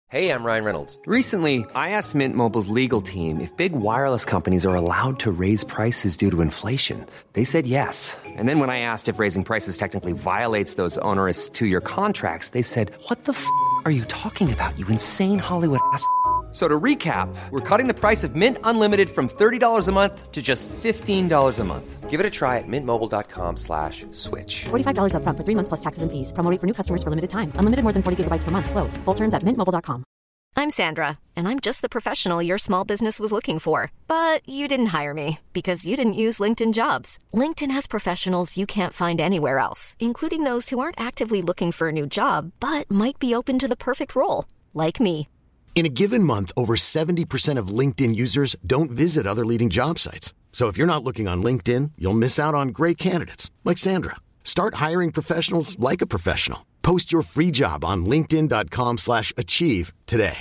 Hey, I'm Ryan Reynolds. Recently, I asked Mint Mobile's legal team if big wireless companies are allowed to raise prices due to inflation. They said yes. And then when I asked if raising prices technically violates those onerous two-year contracts, they said, "What the f*** are you talking about, you insane Hollywood ass?" So to recap, we're cutting the price of Mint Unlimited from $30 a month to just $15 a month. Give it a try at mintmobile.com/switch. $45 up front for 3 months plus taxes and fees. Promo rate for new customers for limited time. Unlimited more than 40 gigabytes per month. Slows full terms at mintmobile.com. I'm Sandra, and I'm just the professional your small business was looking for. But you didn't hire me because you didn't use LinkedIn Jobs. LinkedIn has professionals you can't find anywhere else, including those who aren't actively looking for a new job, but might be open to the perfect role, like me. In a given month, over 70% of LinkedIn users don't visit other leading job sites. So if you're not looking on LinkedIn, you'll miss out on great candidates like Sandra. Start hiring professionals like a professional. Post your free job on linkedin.com/achieve today.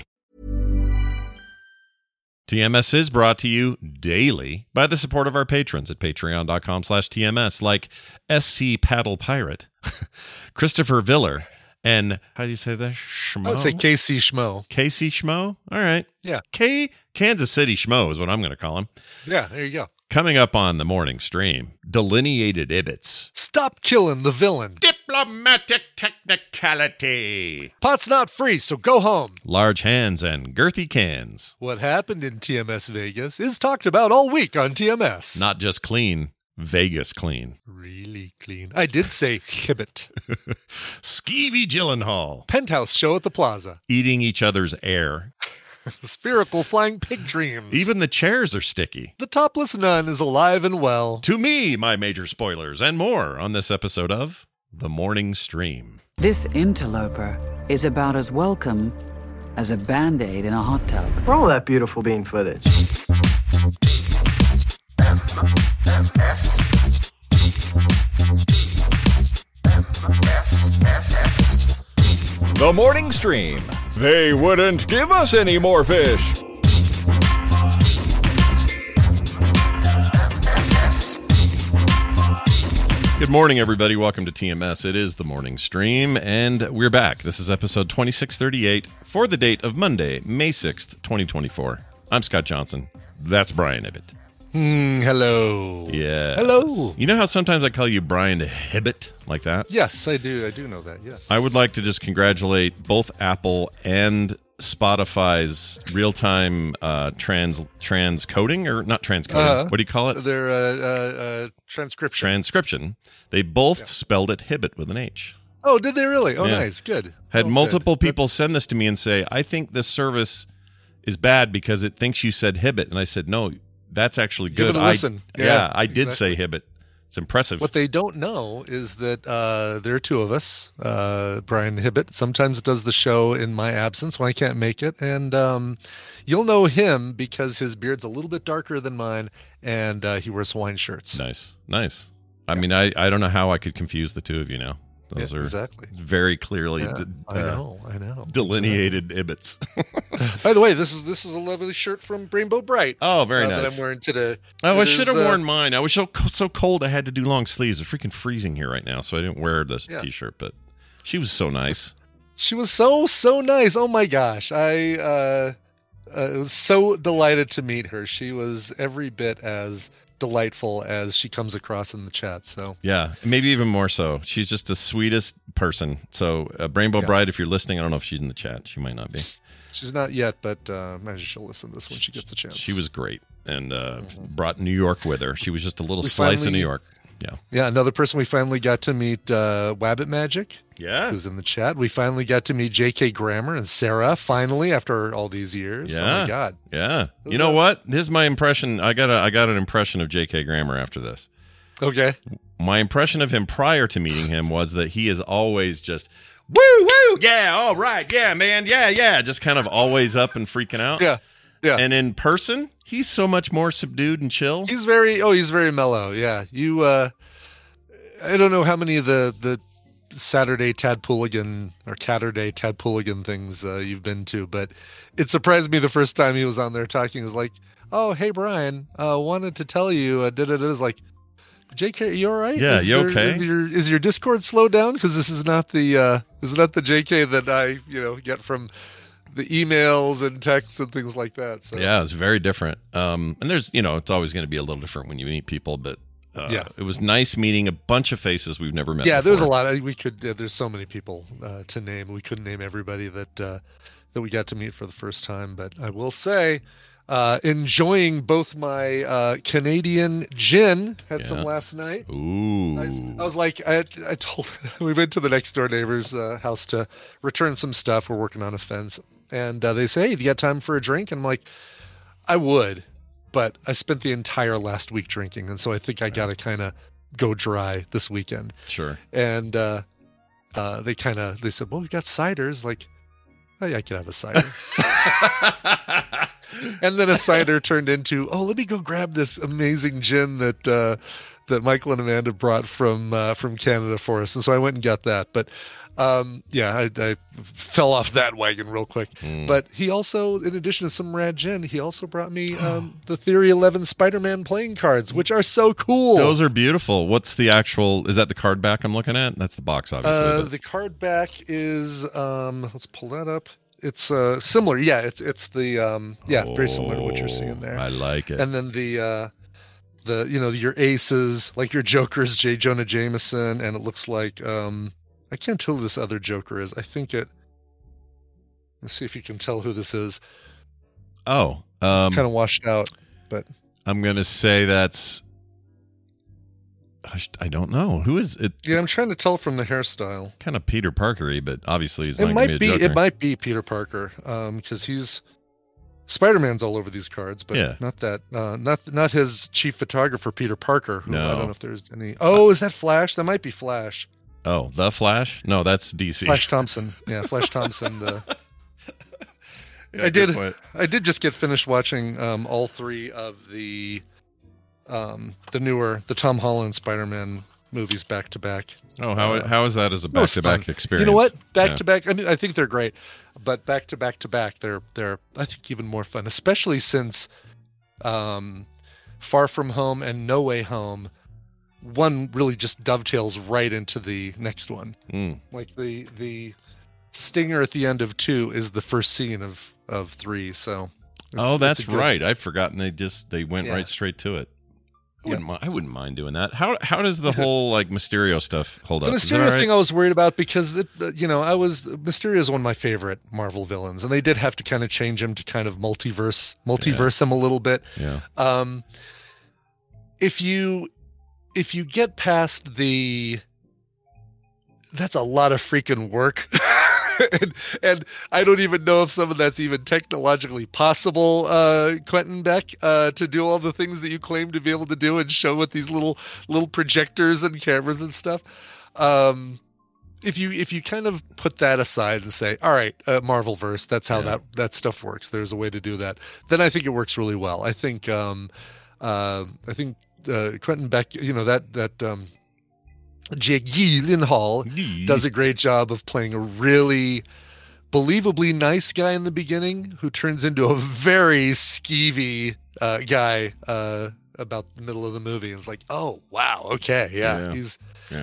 TMS is brought to you daily by the support of our patrons at patreon.com/TMS, like SC Paddle Pirate, Christopher Viller, and how do you say that? Schmo? I would say KC Schmo. KC Schmo? All right. Yeah. Kansas City Schmo is what I'm going to call him. Yeah, there you go. Coming up on the morning stream, delineated Ibbits. Stop killing the villain. Diplomatic technicality. Pot's not free, so go home. Large hands and girthy cans. What happened in TMS Vegas is talked about all week on TMS. Not just clean, Vegas clean. Really clean. I did say Hibbit. Skeevy Gyllenhaal. Penthouse show at the plaza. Eating each other's air. Spherical flying pig dreams. Even the chairs are sticky. The topless nun is alive and well. To me, my major spoilers, and more on this episode of The Morning Stream. This interloper is about as welcome as a Band-Aid in a hot tub. For all that beautiful bean footage. The Morning Stream. They wouldn't give us any more fish. Good morning, everybody. Welcome to TMS. It is The Morning Stream, and we're back. This is episode 2638 for the date of Monday, May 6th, 2024. I'm Scott Johnson. That's Brian Ibbett. Hello. Yeah. Hello. You know how sometimes I call you Brian Hibbett like that? Yes, I do. I do know that, yes. I would like to just congratulate both Apple and Spotify's real-time transcoding, or not transcoding. What do you call it? Their transcription. Transcription. They both spelled it Hibbett with an H. Oh, did they really? Oh, Yeah. nice. Good. Had multiple people send this to me and say, I think this service is bad because it thinks you said Hibbett. And I said, no, that's actually good. Give it a listen. I did say Hibbett. It's impressive. What they don't know is that there are two of us. Brian Hibbett sometimes does the show in my absence when I can't make it. And you'll know him because his beard's a little bit darker than mine, and he wears Hawaiian shirts. Nice. I mean, I don't know how I could confuse the two of you now. Those are exactly very clearly I know. delineated Ibbets. By the way, this is a lovely shirt from Rainbow Bright. Oh, very nice. That I'm wearing today. Oh, I should have worn mine. I was so cold I had to do long sleeves. It's freaking freezing here right now, so I didn't wear this T-shirt. But she was so nice. She was so nice. Oh my gosh, I was so delighted to meet her. She was every bit as delightful as she comes across in the chat. So yeah, maybe even more so. She's just the sweetest person. So Rainbow Bride, if you're listening, I don't know if she's in the chat. She might not be. She's not yet, but imagine she'll listen to this when she gets a chance. She was great and brought New York with her. She was just a little slice of New York. Yeah. Another person we finally got to meet, Wabbit Magic. Yeah. Who's in the chat. We finally got to meet J.K. Grammer and Sarah, finally, after all these years. Yeah. Oh, my God. Yeah. You know what? Here's my impression. I got an impression of J.K. Grammer after this. Okay. My impression of him prior to meeting him was that he is always just, woo, woo, yeah, all right, yeah, man, yeah, just kind of always up and freaking out. Yeah. And in person, he's so much more subdued and chill. He's very mellow. Yeah. You, I don't know how many of the Saturday Tadpooligan or Catterday Tadpooligan things you've been to, but it surprised me the first time he was on there talking. It was like, oh, hey, Brian, wanted to tell you, it was like, JK, you all right? Yeah, okay? Is your Discord slowed down? Because this is not the JK that I get from the emails and texts and things like that. So. Yeah, it's very different. And there's, it's always going to be a little different when you meet people, but it was nice meeting a bunch of faces we've never met before. There's a lot. There's so many people to name. We couldn't name everybody that we got to meet for the first time, but I will say, enjoying both my Canadian gin. Had some last night. Ooh. I was like, I told, we went to the next door neighbor's house to return some stuff. We're working on a fence. And they say, hey, do you got time for a drink? And I'm like, I would, but I spent the entire last week drinking. And so I think I got to kind of go dry this weekend. Sure. And they said, well, we got ciders. Like, oh, yeah, I could have a cider. And then a cider turned into, let me go grab this amazing gin that Michael and Amanda brought from Canada for us. And so I went and got that. But I fell off that wagon real quick. But he also, in addition to some rad gin, he also brought me the Theory 11 Spider-Man playing cards, which are so cool. Those are beautiful. What's the actual, is that the card back I'm looking at? That's the box, obviously. The card back is, let's pull that up. It's similar. Yeah, it's the very similar to what you're seeing there. I like it. And then the your aces, like your Joker's J. Jonah Jameson, and it looks like I can't tell who this other Joker is. I think let's see if you can tell who this is. Oh, kind of washed out, but I'm gonna say that's. I don't know. Who is it? Yeah, I'm trying to tell from the hairstyle. Kind of Peter Parker-y, but obviously he's not going to be a Joker. It might be Peter Parker, because he's Spider-Man's all over these cards, but not that. Not his chief photographer, Peter Parker. Who, no. I don't know if there's any. Oh, is that Flash? That might be Flash. Oh, the Flash? No, that's DC. Flash Thompson. Yeah, Flash Thompson. I did just get finished watching all three of the Tom Holland Spider-Man movies back to back. Oh, how is that as a back to back experience? You know what? Back to back. I mean, I think they're great, but back to back to back, they're I think even more fun, especially since Far From Home and No Way Home, one really just dovetails right into the next one. Like the stinger at the end of 2 is the first scene of 3. So that's right. I'd forgotten they went right straight to it. I wouldn't mind doing that. How does the whole Mysterio stuff hold up? The Mysterio thing I was worried about because Mysterio is one of my favorite Marvel villains, and they did have to kind of change him to kind of multiverse him a little bit. Yeah. If you get past that's a lot of freaking work. and I don't even know if some of that's even technologically possible, Quentin Beck, to do all the things that you claim to be able to do and show with these little projectors and cameras and stuff. If you kind of put that aside and say, all right, Marvelverse, that's how that stuff works. There's a way to do that. Then I think it works really well. I think Quentin Beck, that Jake Gyllenhaal does a great job of playing a really believably nice guy in the beginning who turns into a very skeevy guy about the middle of the movie. And it's like, oh, wow. Okay. Yeah. He's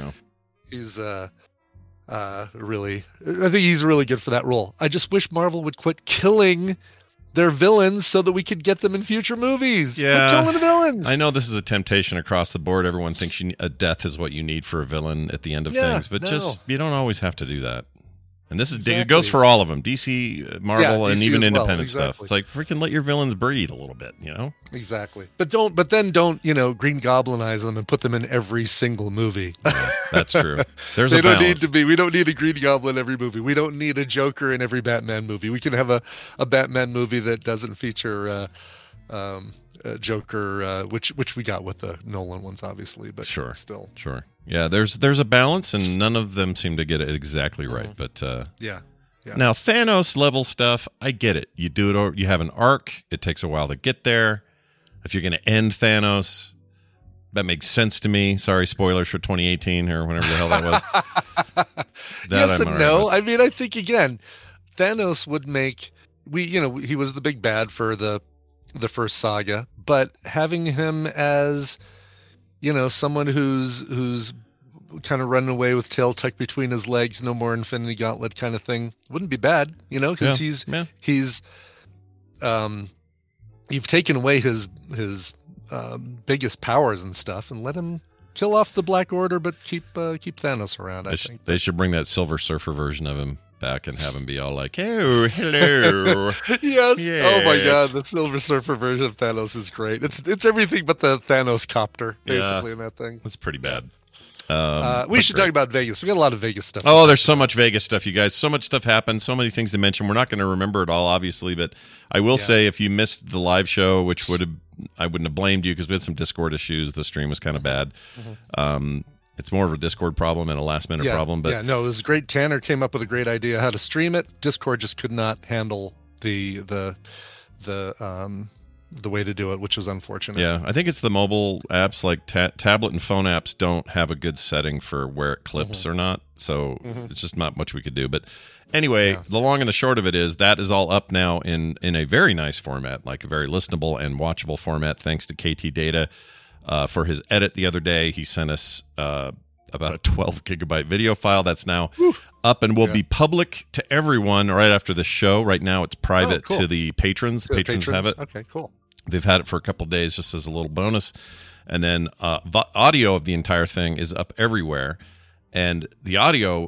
really, I think he's really good for that role. I just wish Marvel would quit killing their villains so that we could get them in future movies. Yeah. Quit killing the villains. I know this is a temptation across the board. Everyone thinks a death is what you need for a villain at the end of things, but you don't always have to do that. And this is it goes for all of them, DC, Marvel, and even independent stuff. It's like freaking let your villains breathe a little bit, Exactly. But then don't Green Goblinize them and put them in every single movie. Yeah, that's true. There's they a don't balance. need to be. We don't need a Green Goblin in every movie. We don't need a Joker in every Batman movie. We can have a Batman movie that doesn't feature Joker, which we got with the Nolan ones, obviously, but still. Sure. Yeah, there's a balance, and none of them seem to get it exactly right. But yeah. Now Thanos level stuff, I get it. You do it, or you have an arc. It takes a while to get there. If you're going to end Thanos, that makes sense to me. Sorry, spoilers for 2018 or whatever the hell that was. Yes and no. I mean, I think again, Thanos would make he was the big bad for the first saga, but having him as someone who's kind of running away with tail tucked between his legs, no more Infinity Gauntlet kind of thing. Wouldn't be bad, because he's you've taken away his biggest powers and stuff, and let him kill off the Black Order, but keep Thanos around. I think they should bring that Silver Surfer version of him back and have him be all like, "Oh, hello." Yes. Oh my God, the Silver Surfer version of Thanos is great. It's everything but the Thanos copter, basically, in that thing. That's pretty bad. We should talk about Vegas. We got a lot of Vegas stuff. Oh, there's so much Vegas stuff, you guys. So much stuff happened. So many things to mention. We're not going to remember it all, obviously, but I will say if you missed the live show, which I wouldn't have blamed you because we had some Discord issues. The stream was kind of bad. It's more of a Discord problem and a last-minute problem. But no, it was great. Tanner came up with a great idea how to stream it. Discord just could not handle the way to do it, which was unfortunate. Yeah, I think it's the mobile apps, like tablet and phone apps don't have a good setting for where it clips or not, so it's just not much we could do. But anyway, the long and the short of it is that is all up now in a very nice format, like a very listenable and watchable format, thanks to KT Data. For his edit the other day, he sent us about a 12 gigabyte video file that's now up and will be public to everyone right after the show. Right now it's private to the patrons. The patrons have it. Okay, cool. They've had it for a couple of days just as a little bonus. And then audio of the entire thing is up everywhere. And the audio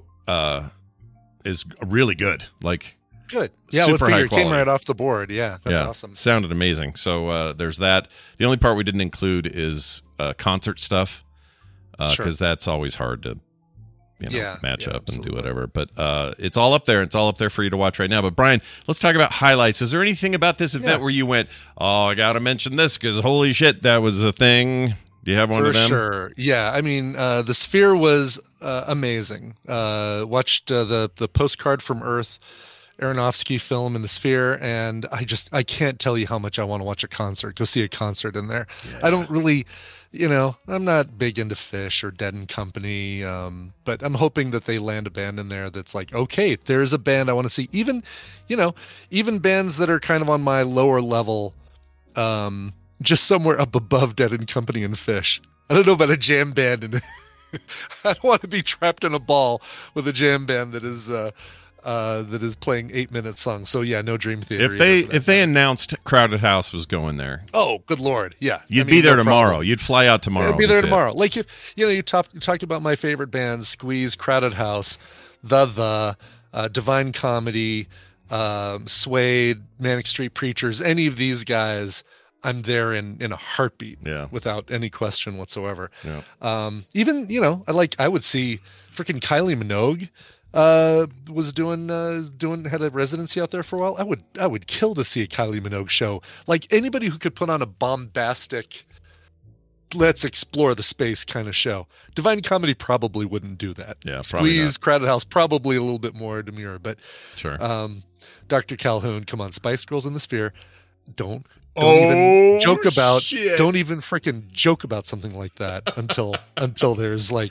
is really good. Like, good. Yeah, super high it came quality. right off the board. Yeah, that's awesome. Sounded amazing. So there's that. The only part we didn't include is concert stuff because that's always hard to match up and do whatever. But it's all up there. It's all up there for you to watch right now. But Brian, let's talk about highlights. Is there anything about this event where you went, oh, I got to mention this because holy shit, that was a thing? Do you have one of them? For sure. Yeah. I mean, the Sphere was amazing. Watched the Postcard from Earth Aronofsky film in the Sphere, and I can't tell you how much I want to watch a concert, go see a concert in there. I don't really, I'm not big into Fish or Dead and Company, but I'm hoping that they land a band in there that's like, okay, there's a band I want to see. Even bands that are kind of on my lower level, just somewhere up above Dead and Company and Fish. I don't know about a jam band, and I don't want to be trapped in a ball with a jam band that is playing 8-minute songs. So yeah, no Dream Theater. If they announced Crowded House was going there, oh good lord, yeah, you'd be there tomorrow. Problem. You'd fly out tomorrow. I'd be there tomorrow. Like if you talked about my favorite bands: Squeeze, Crowded House, The Divine Comedy, Suede, Manic Street Preachers. Any of these guys, I'm there in a heartbeat, without any question whatsoever. Yeah. Even I would see freaking Kylie Minogue. Was had a residency out there for a while. I would kill to see a Kylie Minogue show. Like anybody who could put on a bombastic, let's explore the space kind of show. Divine Comedy probably wouldn't do that. Yeah, Squeeze, Crowded House, probably a little bit more demure, but sure. Dr. Calhoun, come on, Spice Girls in the Sphere. Don't even joke about. Shit. Don't even freaking joke about something like that until there's like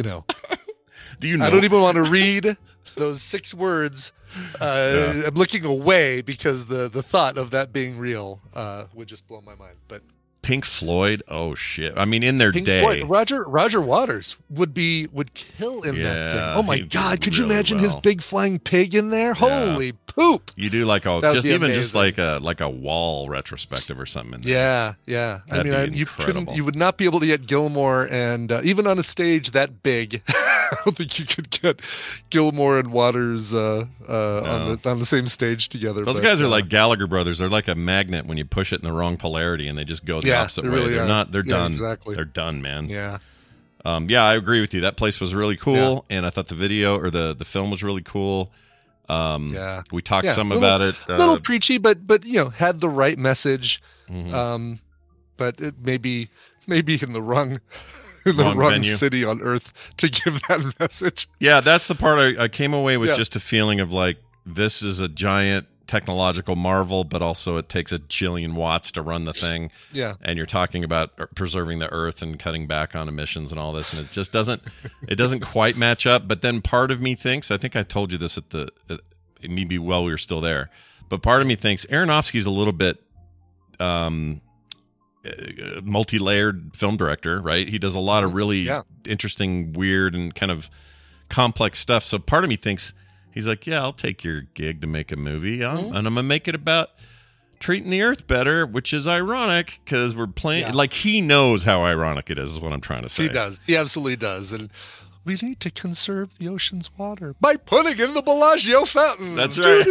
Do you know? I don't even want to read those 6 words. I'm looking away because the thought of that being real would just blow my mind. But Pink Floyd, oh shit! I mean, in their Pink day, Floyd, Roger Waters would kill in that thing. Oh my god! Could you imagine his big flying pig in there? Yeah. Holy poop! You do like just like a wall retrospective or something in there. Yeah. That'd I mean, you would not be able to get Gilmore, and even on a stage that big, I don't think you could get Gilmore and Waters on the same stage together. Those guys are like Gallagher brothers. They're like a magnet when you push it in the wrong polarity, and they just go the opposite way. Really they're not. They're done. Exactly. They're done, man. Yeah. I agree with you. That place was really cool, and I thought the video or the film was really cool. We talked some about it. A little preachy, but had the right message. Mm-hmm. But it maybe in the wrong city on Earth to give that message. Yeah, that's the part I came away with just a feeling of like, this is a giant technological marvel, but also it takes a jillion watts to run the thing. Yeah. And you're talking about preserving the Earth and cutting back on emissions and all this, and it just doesn't quite match up. But then part of me thinks, I think I told you this maybe while we were still there, but part of me thinks Aronofsky's a little bit multi-layered film director, right? He does a lot of really interesting, weird, and kind of complex stuff. So part of me thinks he's like, yeah, I'll take your gig to make a movie, and I'm gonna make it about treating the earth better, which is ironic because we're playing like he knows how ironic it is what I'm trying to say. He does. He absolutely does. And we need to conserve the ocean's water by putting in the Bellagio fountain. That's right.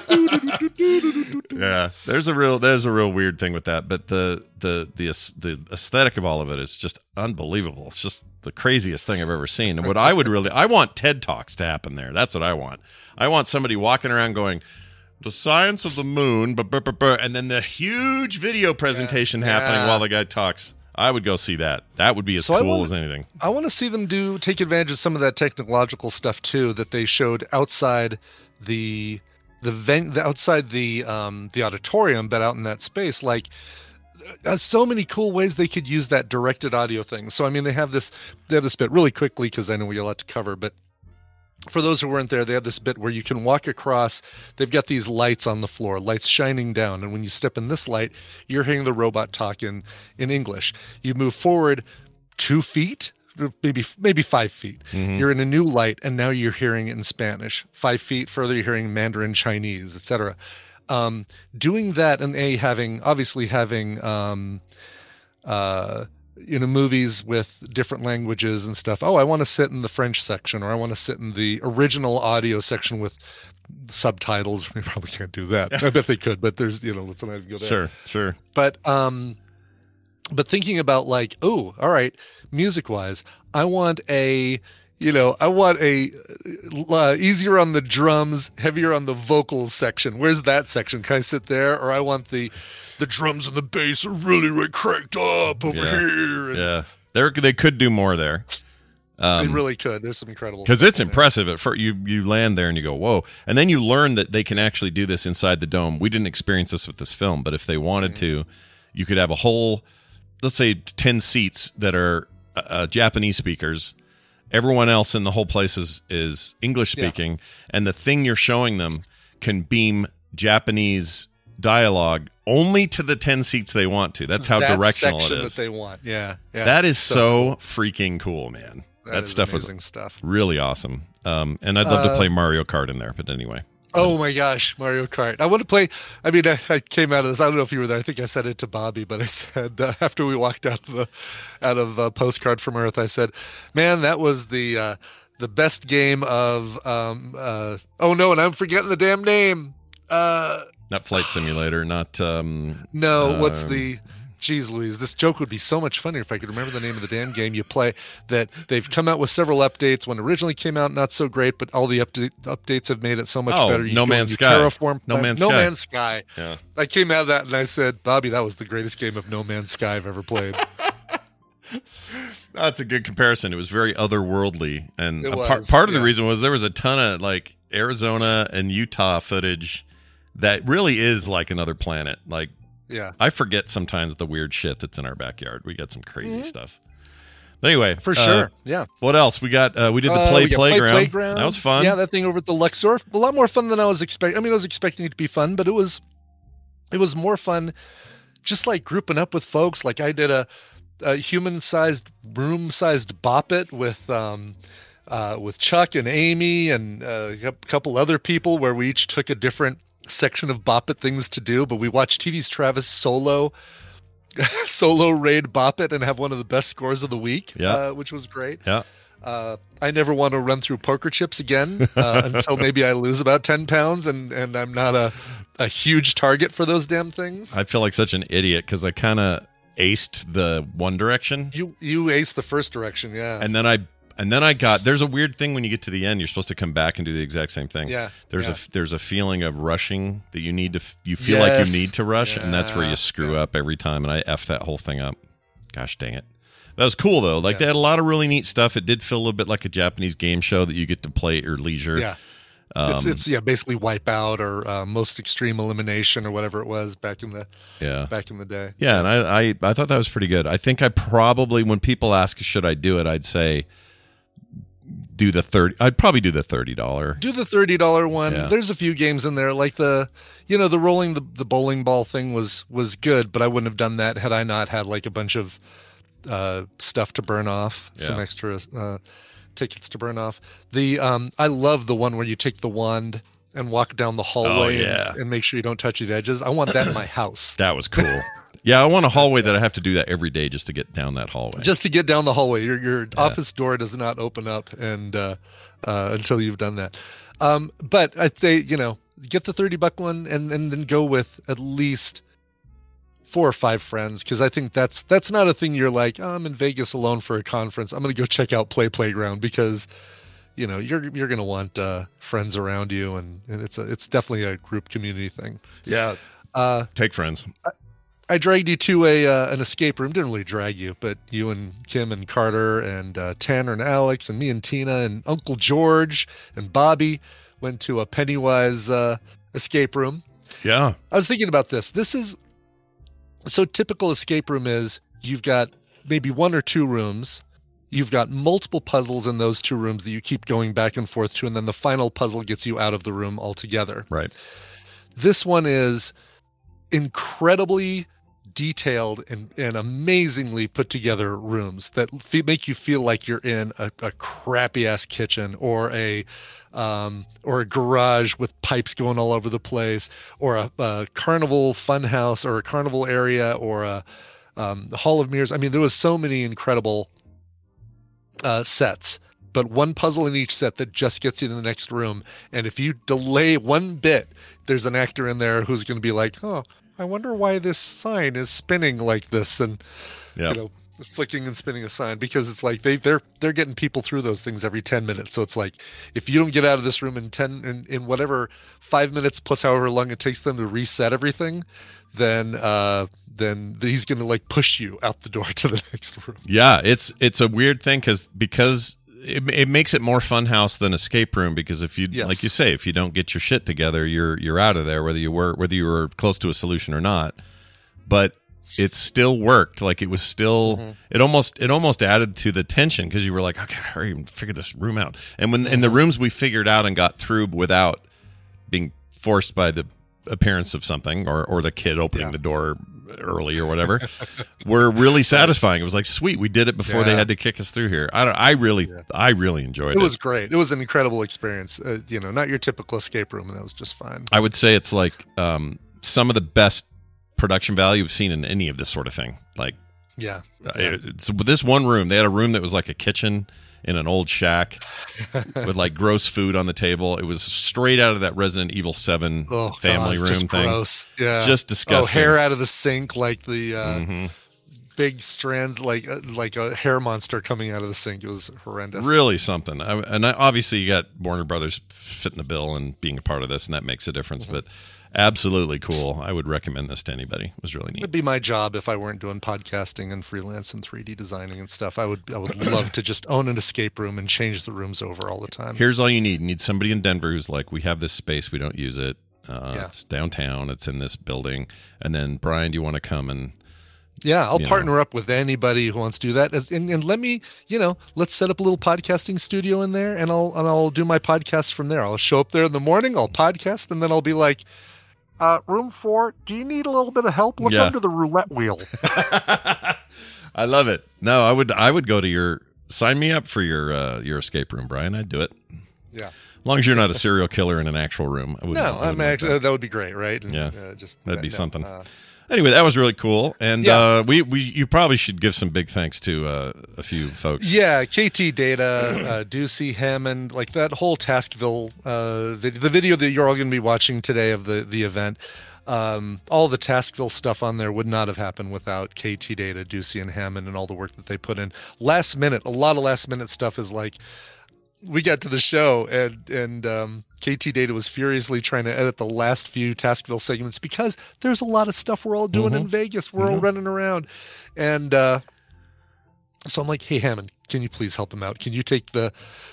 Yeah, there's a real weird thing with that, but the aesthetic of all of it is just unbelievable. It's just the craziest thing I've ever seen. And what I want TED Talks to happen there. That's what I want. I want somebody walking around going, the science of the moon, and then the huge video presentation happening while the guy talks. I would go see that. That would be as cool as anything. I want to see them take advantage of some of that technological stuff too that they showed outside the auditorium, but out in that space. Like, so many cool ways they could use that directed audio thing. So I mean, they have this bit really quickly because I know we got a lot to cover, but for those who weren't there, they have this bit where you can walk across. They've got these lights on the floor, lights shining down. And when you step in this light, you're hearing the robot talk in English. You move forward 2 feet, maybe 5 feet. Mm-hmm. You're in a new light, and now you're hearing it in Spanish. 5 feet further, you're hearing Mandarin Chinese, etc. Doing that and having movies with different languages and stuff. Oh, I want to sit in the French section, or I want to sit in the original audio section with subtitles. We probably can't do that. I bet they could, but there's, let's not even go there. Sure. But thinking about like, oh, all right, music wise, I want a easier on the drums, heavier on the vocals section. Where's that section? Can I sit there? Or I want the drums and the bass are really cranked up over here. And they could do more there. They really could. There's some incredible because it's impressive. At first, you land there and you go, whoa, and then you learn that they can actually do this inside the dome. We didn't experience this with this film, but if they wanted to, you could have a whole, let's say, 10 seats that are Japanese speakers. Everyone else in the whole place is English speaking, and the thing you're showing them can beam Japanese dialogue only to the 10 seats they want to. That's how directional it is. That they want. Yeah. That is so freaking cool, man. That stuff was really awesome. And I'd love to play Mario Kart in there, but anyway. Oh my gosh, Mario Kart. I want to play. I mean, I came out of this. I don't know if you were there. I think I said it to Bobby, but I said after we walked out of Postcard from Earth, I said, man, that was the best game of oh no, and I'm forgetting the damn name. Not Flight Simulator, not no, what's the Jeez Louise, this joke would be so much funnier if I could remember the name of the damn game you play. That they've come out with several updates. One originally came out not so great, but all the updates have made it so much better. No Man's Sky. No Man's Sky. Yeah. I came out of that and I said, Bobby, that was the greatest game of No Man's Sky I've ever played. That's a good comparison. It was very otherworldly, and part of the reason was there was a ton of like Arizona and Utah footage that really is like another planet. Like, I forget sometimes the weird shit that's in our backyard. We got some crazy stuff. But anyway, for sure. What else we got? We did the playground. That was fun. Yeah, that thing over at the Luxor. A lot more fun than I was expecting. I mean, I was expecting it to be fun, but it was more fun. Just like grouping up with folks. Like I did a human-sized, room-sized Bop It with Chuck and Amy and a couple other people, where we each took a different section of Bop It things to do, but we watched TV's Travis solo raid Bop It and have one of the best scores of the week, which was great. I never want to run through poker chips again until maybe I lose about 10 pounds and I'm not a huge target for those damn things. I feel like such an idiot because I kind of aced the one direction. You aced the first direction, yeah. And then I got, there's a weird thing when you get to the end, you're supposed to come back and do the exact same thing. Yeah. There's a feeling of rushing that you need to, you feel like you need to rush, and that's where you screw up every time, and I effed that whole thing up. Gosh dang it. That was cool though. Like they had a lot of really neat stuff. It did feel a little bit like a Japanese game show that you get to play at your leisure. Yeah. It's basically Wipeout or Most Extreme Elimination or whatever it was back in the day. Yeah, and I thought that was pretty good. I think I probably, when people ask should I do it, I'd say do the 30. I'd probably do the $30. Do the $30 one. Yeah. There's a few games in there, like the rolling the bowling ball thing was good, but I wouldn't have done that had I not had like a bunch of stuff to burn off, some extra tickets to burn off. I love the one where you take the wand and walk down the hallway and make sure you don't touch the edges. I want that in my house. That was cool. Yeah, I want a hallway that I have to do that every day just to get down that hallway. Just to get down the hallway. Your office door does not open up and until you've done that. But I'd say, get the $30 one and then go with at least 4 or 5 friends, because I think that's not a thing you're like, oh, I'm in Vegas alone for a conference, I'm going to go check out Playground, because you're going to want friends around you, and it's definitely a group community thing. Yeah. Take friends. I dragged you to an escape room. Didn't really drag you, but you and Kim and Carter and Tanner and Alex and me and Tina and Uncle George and Bobby went to a Pennywise escape room. Yeah. I was thinking about this. This is so typical escape room is you've got maybe 1 or 2 rooms. You've got multiple puzzles in those 2 rooms that you keep going back and forth to, and then the final puzzle gets you out of the room altogether. Right. This one is incredibly detailed and amazingly put together rooms that make you feel like you're in a crappy ass kitchen or a garage with pipes going all over the place, or a carnival fun house, or a carnival area, or a Hall of Mirrors. I mean, there was so many incredible sets, but one puzzle in each set that just gets you to the next room. And if you delay one bit, there's an actor in there who's going to be like, oh, I wonder why this sign is spinning like this, and flicking and spinning a sign, because it's like they're getting people through those things every 10 minutes. So it's like, if you don't get out of this room in whatever 5 minutes plus however long it takes them to reset everything, then he's going to like push you out the door to the next room. Yeah, it's a weird thing because it makes it more funhouse than escape room, because if you like you say, if you don't get your shit together, you're out of there, whether you were close to a solution or not. But it still worked. Like it was still it almost added to the tension, because you were like, okay, hurry and figure this room out. And when in the rooms we figured out and got through without being forced by the appearance of something or the kid opening the door early or whatever, were really satisfying. It was like, sweet, we did it before they had to kick us through here. I really enjoyed it. It was great. It was an incredible experience. Not your typical escape room, and that was just fine. I would say it's like some of the best production value I've seen in any of this sort of thing. Like, so this one room, they had a room that was like a kitchen in an old shack with like gross food on the table. It was straight out of that Resident Evil 7 family room just thing. Gross. Yeah. Just disgusting. Hair out of the sink, like the big strands, like a hair monster coming out of the sink. It was horrendous. Really something. Obviously you got Warner Brothers fitting the bill and being a part of this, and that makes a difference. But absolutely cool. I would recommend this to anybody. It was really neat. It'd be my job if I weren't doing podcasting and freelance and 3D designing and stuff. I would love to just own an escape room and change the rooms over all the time. Here's all you need. You need somebody in Denver who's like, we have this space, we don't use it. It's downtown. It's in this building. And then Brian, do you want to come and... Yeah, I'll partner up with anybody who wants to do that. And let me, let's set up a little podcasting studio in there, and I'll do my podcast from there. I'll show up there in the morning, I'll podcast, and then I'll be like, room 4, do you need a little bit of help? Look under the roulette wheel. I love it. No, I would go to sign me up for your escape room, Brian. I'd do it. Yeah. As long as you're not a serial killer in an actual room. That would be great, right? And, that'd be something. Anyway, that was really cool, and you probably should give some big thanks to a few folks. Yeah, KT Data, Ducey, Hammond, like that whole Taskville, the video that you're all going to be watching today of the event. All the Taskville stuff on there would not have happened without KT Data, Ducey, and Hammond, and all the work that they put in. Last minute, a lot of last minute stuff is like, we got to the show and KT Data was furiously trying to edit the last few Taskville segments because there's a lot of stuff we're all doing in Vegas. We're all running around. And so I'm like, hey, Hammond, can you please help him out? Can you take the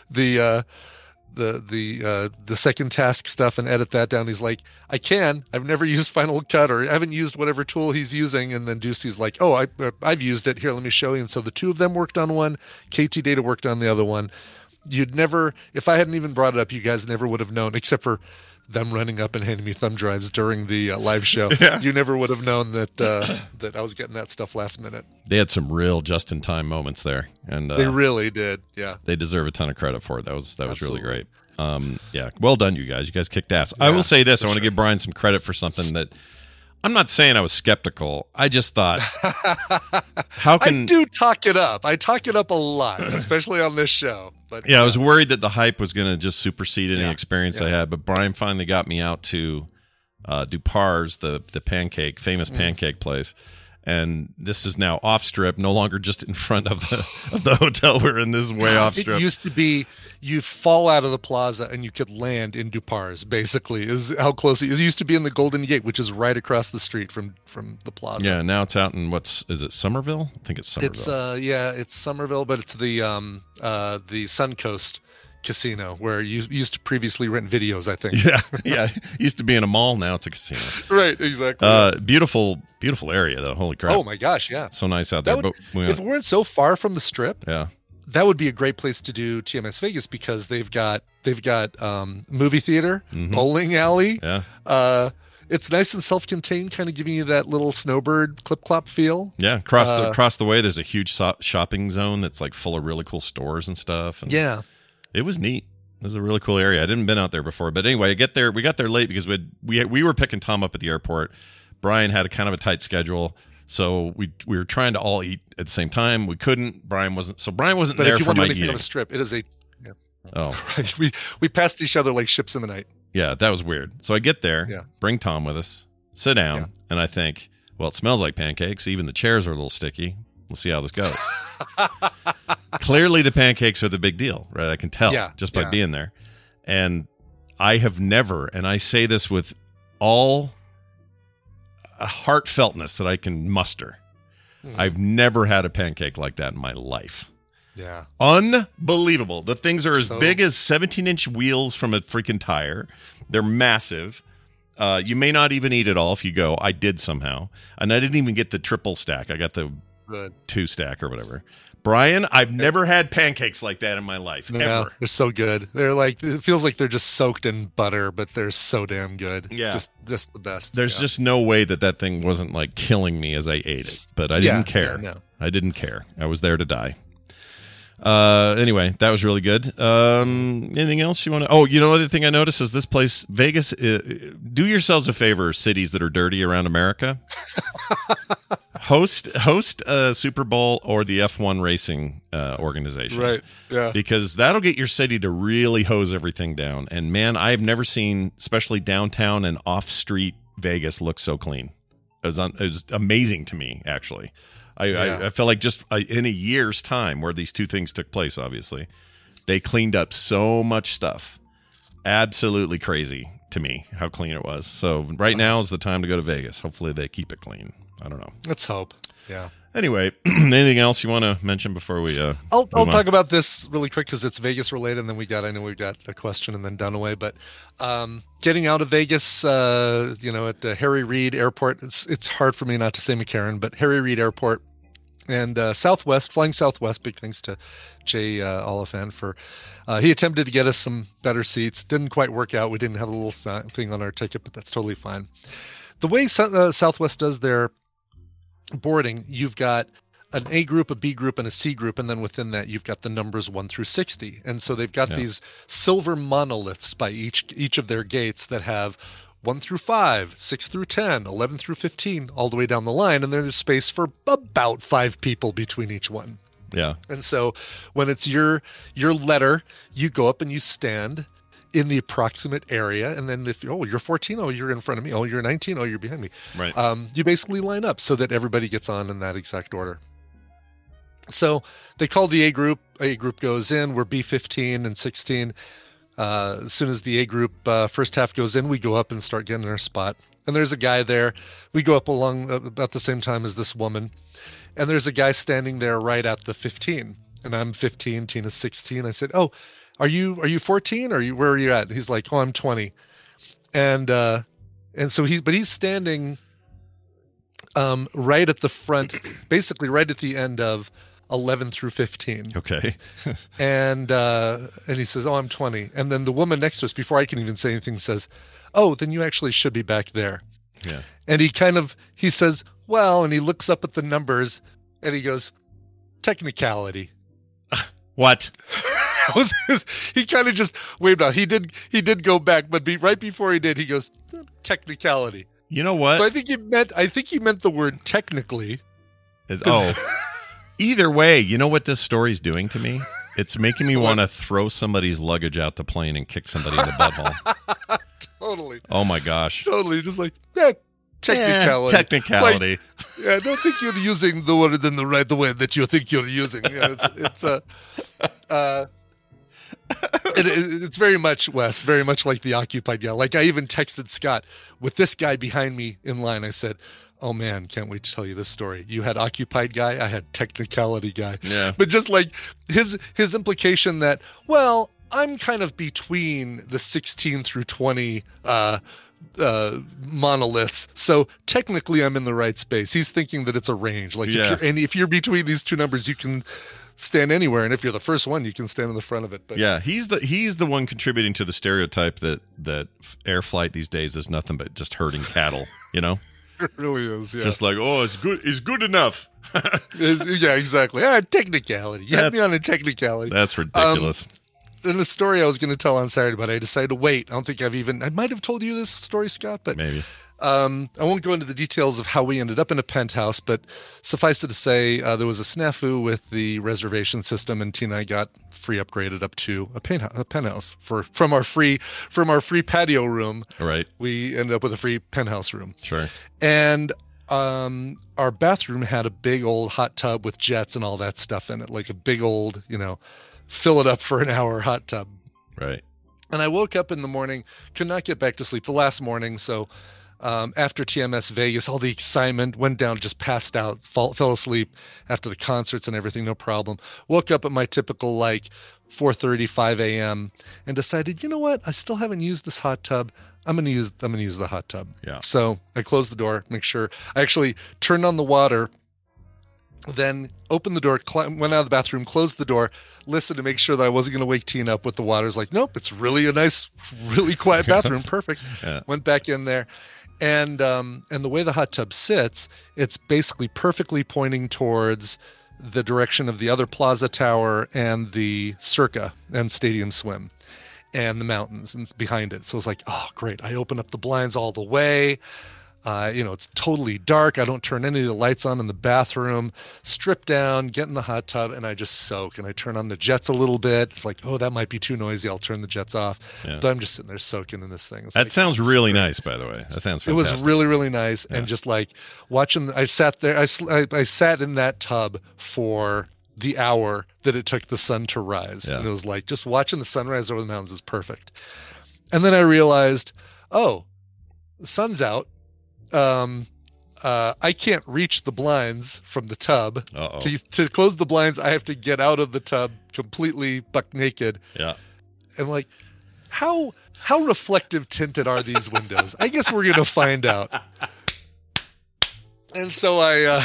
second task stuff and edit that down? He's like, I can. I've never used Final Cut, or I haven't used whatever tool he's using. And then Ducey's like, I've used it. Here, let me show you. And so the two of them worked on one. KT Data worked on the other one. you'd never, if I hadn't even brought it up, you guys never would have known, except for them running up and handing me thumb drives during the live show. Yeah. You never would have known that that I was getting that stuff last minute. They had some real just-in-time moments there, and They really did. Yeah. they deserve a ton of credit for it. That was really great. Yeah, well done, you guys. You guys kicked ass. I will say this: I want to give Brian some credit for something that I'm not saying I was skeptical. I just thought, how can I do talk it up? I talk it up a lot, especially on this show. But I was worried that the hype was going to just supersede any Yeah. experience I had. But Brian finally got me out to Dupar's, the famous pancake place. And this is now off strip, no longer just in front of the hotel we're in. This is way off strip. It used to be you fall out of the plaza and you could land in Dupar's, basically, is how close it is. It used to be in the Golden Gate, which is right across the street from the plaza. Yeah, now it's out in is it Somerville? I think it's Somerville. It's Somerville, but it's the Suncoast Casino where you used to previously rent videos, I think. Yeah. It used to be in a mall, now it's a casino. Right, exactly. Beautiful area though. Holy crap. Oh my gosh, yeah. So nice out there. If it weren't so far from the strip, yeah, that would be a great place to do TMS Vegas because they've got movie theater, bowling alley. Yeah. It's nice and self-contained, kind of giving you that little snowbird clip-clop feel. Yeah, across the way, there's a huge shopping zone that's like full of really cool stores and stuff. And yeah. It was neat. It was a really cool area. I didn't been out there before, but anyway, we got there late because we were picking Tom up at the airport. Brian had a kind of a tight schedule, so we were trying to all eat at the same time. We couldn't. Brian wasn't there for my eating. But if you want to do anything on the strip, it is a. Yeah. Oh, right. We passed each other like ships in the night. Yeah, that was weird. So I get there, bring Tom with us, sit down, and I think, well, it smells like pancakes. Even the chairs are a little sticky. We'll see how this goes. Clearly, the pancakes are the big deal, right? I can tell just by being there. And I have never, and I say this with all a heartfeltness that I can muster, I've never had a pancake like that in my life. Yeah. Unbelievable. The things are as big as 17-inch wheels from a freaking tire. They're massive. You may not even eat it all if you go. I did somehow. And I didn't even get the triple stack. I got the 2 stack or whatever. Brian, I've never had pancakes like that in my life, ever. They're so good. They're like, it feels like they're just soaked in butter, but they're so damn good. Yeah. Just the best. There's just no way that thing wasn't like killing me as I ate it, but I didn't care. Yeah, no. I didn't care. I was there to die. Anyway, that was really good. Anything else you want to? Oh, other thing I noticed is this place, Vegas. Do yourselves a favor, cities that are dirty around America. host a Super Bowl or the F1 racing organization, right? Yeah, because that'll get your city to really hose everything down. And man, I've never seen, especially downtown and off-street Vegas, look so clean. It was amazing to me, actually. I felt like just in a year's time where these two things took place, obviously, they cleaned up so much stuff. Absolutely crazy to me how clean it was. So right now is the time to go to Vegas. Hopefully they keep it clean. I don't know. Let's hope. Yeah. Anyway, anything else you want to mention before we I'll talk about this really quick because it's Vegas related, and then I know we've got a question and then Dunaway, but getting out of Vegas, at Harry Reid Airport, it's hard for me not to say McCarran, but Harry Reid Airport and Southwest, flying Southwest, big thanks to Jay Oliphant for he attempted to get us some better seats. Didn't quite work out. We didn't have a little thing on our ticket, but that's totally fine. The way Southwest does their boarding, you've got an A group, a B group, and a C group, and then within that you've got the numbers 1 through 60. And so they've got these silver monoliths by each of their gates that have 1 through 5, 6 through 10, 11 through 15, all the way down the line, and there's space for about 5 people between each one. Yeah. And so when it's your letter, you go up and you stand in the approximate area, and then if you're 14, you're in front of me. You're 19, you're behind me. Right. You basically line up so that everybody gets on in that exact order. So they called the A group. A group goes in. We're B15 and 16. As soon as the A group first half goes in, we go up and start getting our spot. And there's a guy there. We go up along about the same time as this woman. And there's a guy standing there right at the 15. And I'm 15, Tina's 16. I said, are you 14? Where are you at? And he's like, I'm 20. And so he's standing right at the front, basically right at the end of 11 through 15. Okay. And he says, "Oh, I'm 20." And then the woman next to us, before I can even say anything, says, "Oh, then you actually should be back there." Yeah. And he says, "Well," and he looks up at the numbers and he goes, "Technicality." What? He kind of just waved out. He did go back, but right before he did, he goes, "Technicality." You know what? So I think he meant the word technically. Either way, you know what this story's doing to me? It's making me want to throw somebody's luggage out the plane and kick somebody in the butthole. Totally. Oh my gosh. Totally. Just like, technicality. Technicality. I don't think you're using the word in the way that you think you're using. It's very much, Wes, very much like the occupied guy. Like I even texted Scott with this guy behind me in line. I said, "Oh man, can't wait to tell you this story. You had occupied guy, I had technicality guy." Yeah. But just like his implication that, well, I'm kind of between the 16 through 20 monoliths, so technically I'm in the right space. He's thinking that it's a range. Like if you're between these two numbers, you can stand anywhere, and if you're the first one, you can stand in the front of it. But yeah, he's the one contributing to the stereotype that air flight these days is nothing but just herding cattle. You know. It really is, yeah. Just like, oh, it's good enough. Yeah, exactly. Technicality. You had me on a technicality. That's ridiculous. In the story I was going to tell on Saturday, but I decided to wait. I don't think I might have told you this story, Scott, but maybe. I won't go into the details of how we ended up in a penthouse, but suffice it to say, there was a snafu with the reservation system, and Tina and I got free upgraded up to a penthouse from our free patio room. Right. We ended up with a free penthouse room. Sure. And our bathroom had a big old hot tub with jets and all that stuff in it, like a big old, fill it up for an hour hot tub. Right. And I woke up in the morning, could not get back to sleep the last morning, so after TMS Vegas, all the excitement, went down, just passed out, fell asleep after the concerts and everything, no problem. Woke up at my typical 4:30, 5 a.m. and decided, you know what? I still haven't used this hot tub. I'm gonna use the hot tub. Yeah. So I closed the door, make sure I actually turned on the water, then opened the door, went out of the bathroom, closed the door, listened to make sure that I wasn't going to wake Tina up with the water. It's like, nope, it's really a nice, really quiet bathroom. Perfect. Yeah. Went back in there. And the way the hot tub sits, it's basically perfectly pointing towards the direction of the other Plaza Tower and the Circa and Stadium Swim and the mountains and behind it. So it's like, oh, great. I open up the blinds all the way. It's totally dark. I don't turn any of the lights on in the bathroom, strip down, get in the hot tub, and I just soak. And I turn on the jets a little bit. It's like, oh, that might be too noisy. I'll turn the jets off. Yeah. But I'm just sitting there soaking in this thing. That sounds really nice, by the way. That sounds fantastic. It was really, really nice. Yeah. And just like watching, I sat there, I sat in that tub for the hour that it took the sun to rise. Yeah. And it was like, just watching the sunrise over the mountains is perfect. And then I realized, oh, the sun's out. I can't reach the blinds from the tub. To close the blinds, I have to get out of the tub completely buck naked. Yeah. And like, how reflective tinted are these windows? I guess we're gonna find out. And so I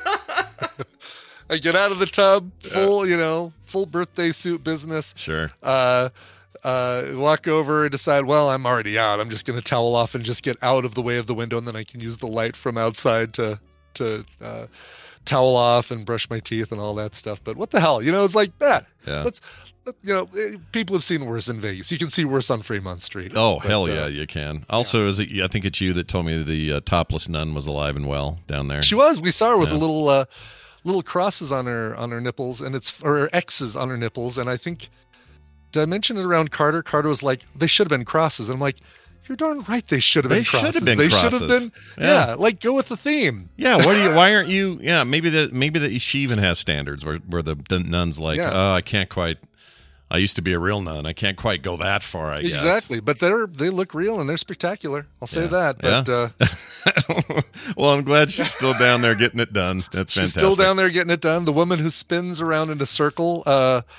get out of the tub, full birthday suit business. Sure. Walk over and decide, well, I'm already out. I'm just going to towel off and just get out of the way of the window, and then I can use the light from outside to towel off and brush my teeth and all that stuff. But what the hell? It's like that. Yeah. People have seen worse in Vegas. You can see worse on Fremont Street. Oh, hell yeah, you can. Also, I think it's you that told me the topless nun was alive and well down there. She was. We saw her with little crosses on her nipples, and or X's on her nipples, and I think. Did I mention it around Carter? Carter was like, they should have been crosses. And I'm like, you're darn right they should have been crosses. They should have been. Yeah, go with the theme. Yeah, why aren't you? Yeah, maybe that she even has standards where the nun's like, oh, I can't quite. I used to be a real nun. I can't quite go that far, I guess. Exactly, but they look real and they're spectacular. I'll say that. But well, I'm glad she's still down there getting it done. That's fantastic. She's still down there getting it done. The woman who spins around in a circle,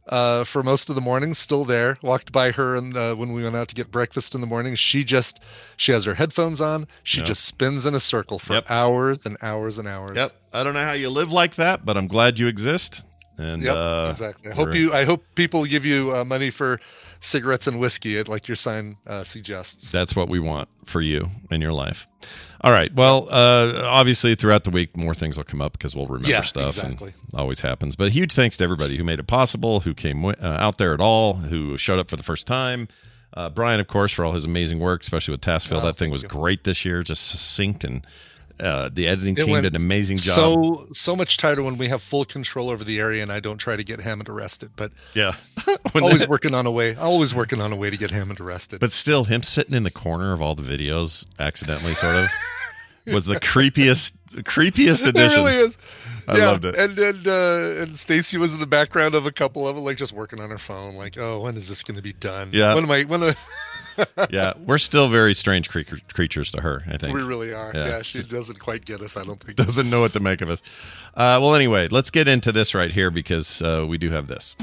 for most of the morning, still there. Walked by her and when we went out to get breakfast in the morning. She has her headphones on. She just spins in a circle for hours and hours and hours. Yep. I don't know how you live like that, but I'm glad you exist. And exactly. I hope people give you money for cigarettes and whiskey, like your sign suggests. That's what we want for you in your life. All right. Well, obviously, throughout the week, more things will come up because we'll remember stuff. Exactly. And always happens. But huge thanks to everybody who made it possible, who came out there at all, who showed up for the first time. Brian, of course, for all his amazing work, especially with Taskville. That thing was great this year, just succinct, and the editing team did an amazing job. So much tighter when we have full control over the area and I don't try to get Hammond arrested. But always working on a way to get Hammond arrested. But still, him sitting in the corner of all the videos accidentally sort of was the creepiest addition. It really is. I loved it. And Stacy was in the background of a couple of it, like just working on her phone, like, oh, when is this going to be done? Yeah. Yeah, we're still very strange creatures to her, I think. We really are. Yeah, she doesn't quite get us, I don't think. Doesn't know what to make of us. Well, anyway, let's get into this right here because we do have this.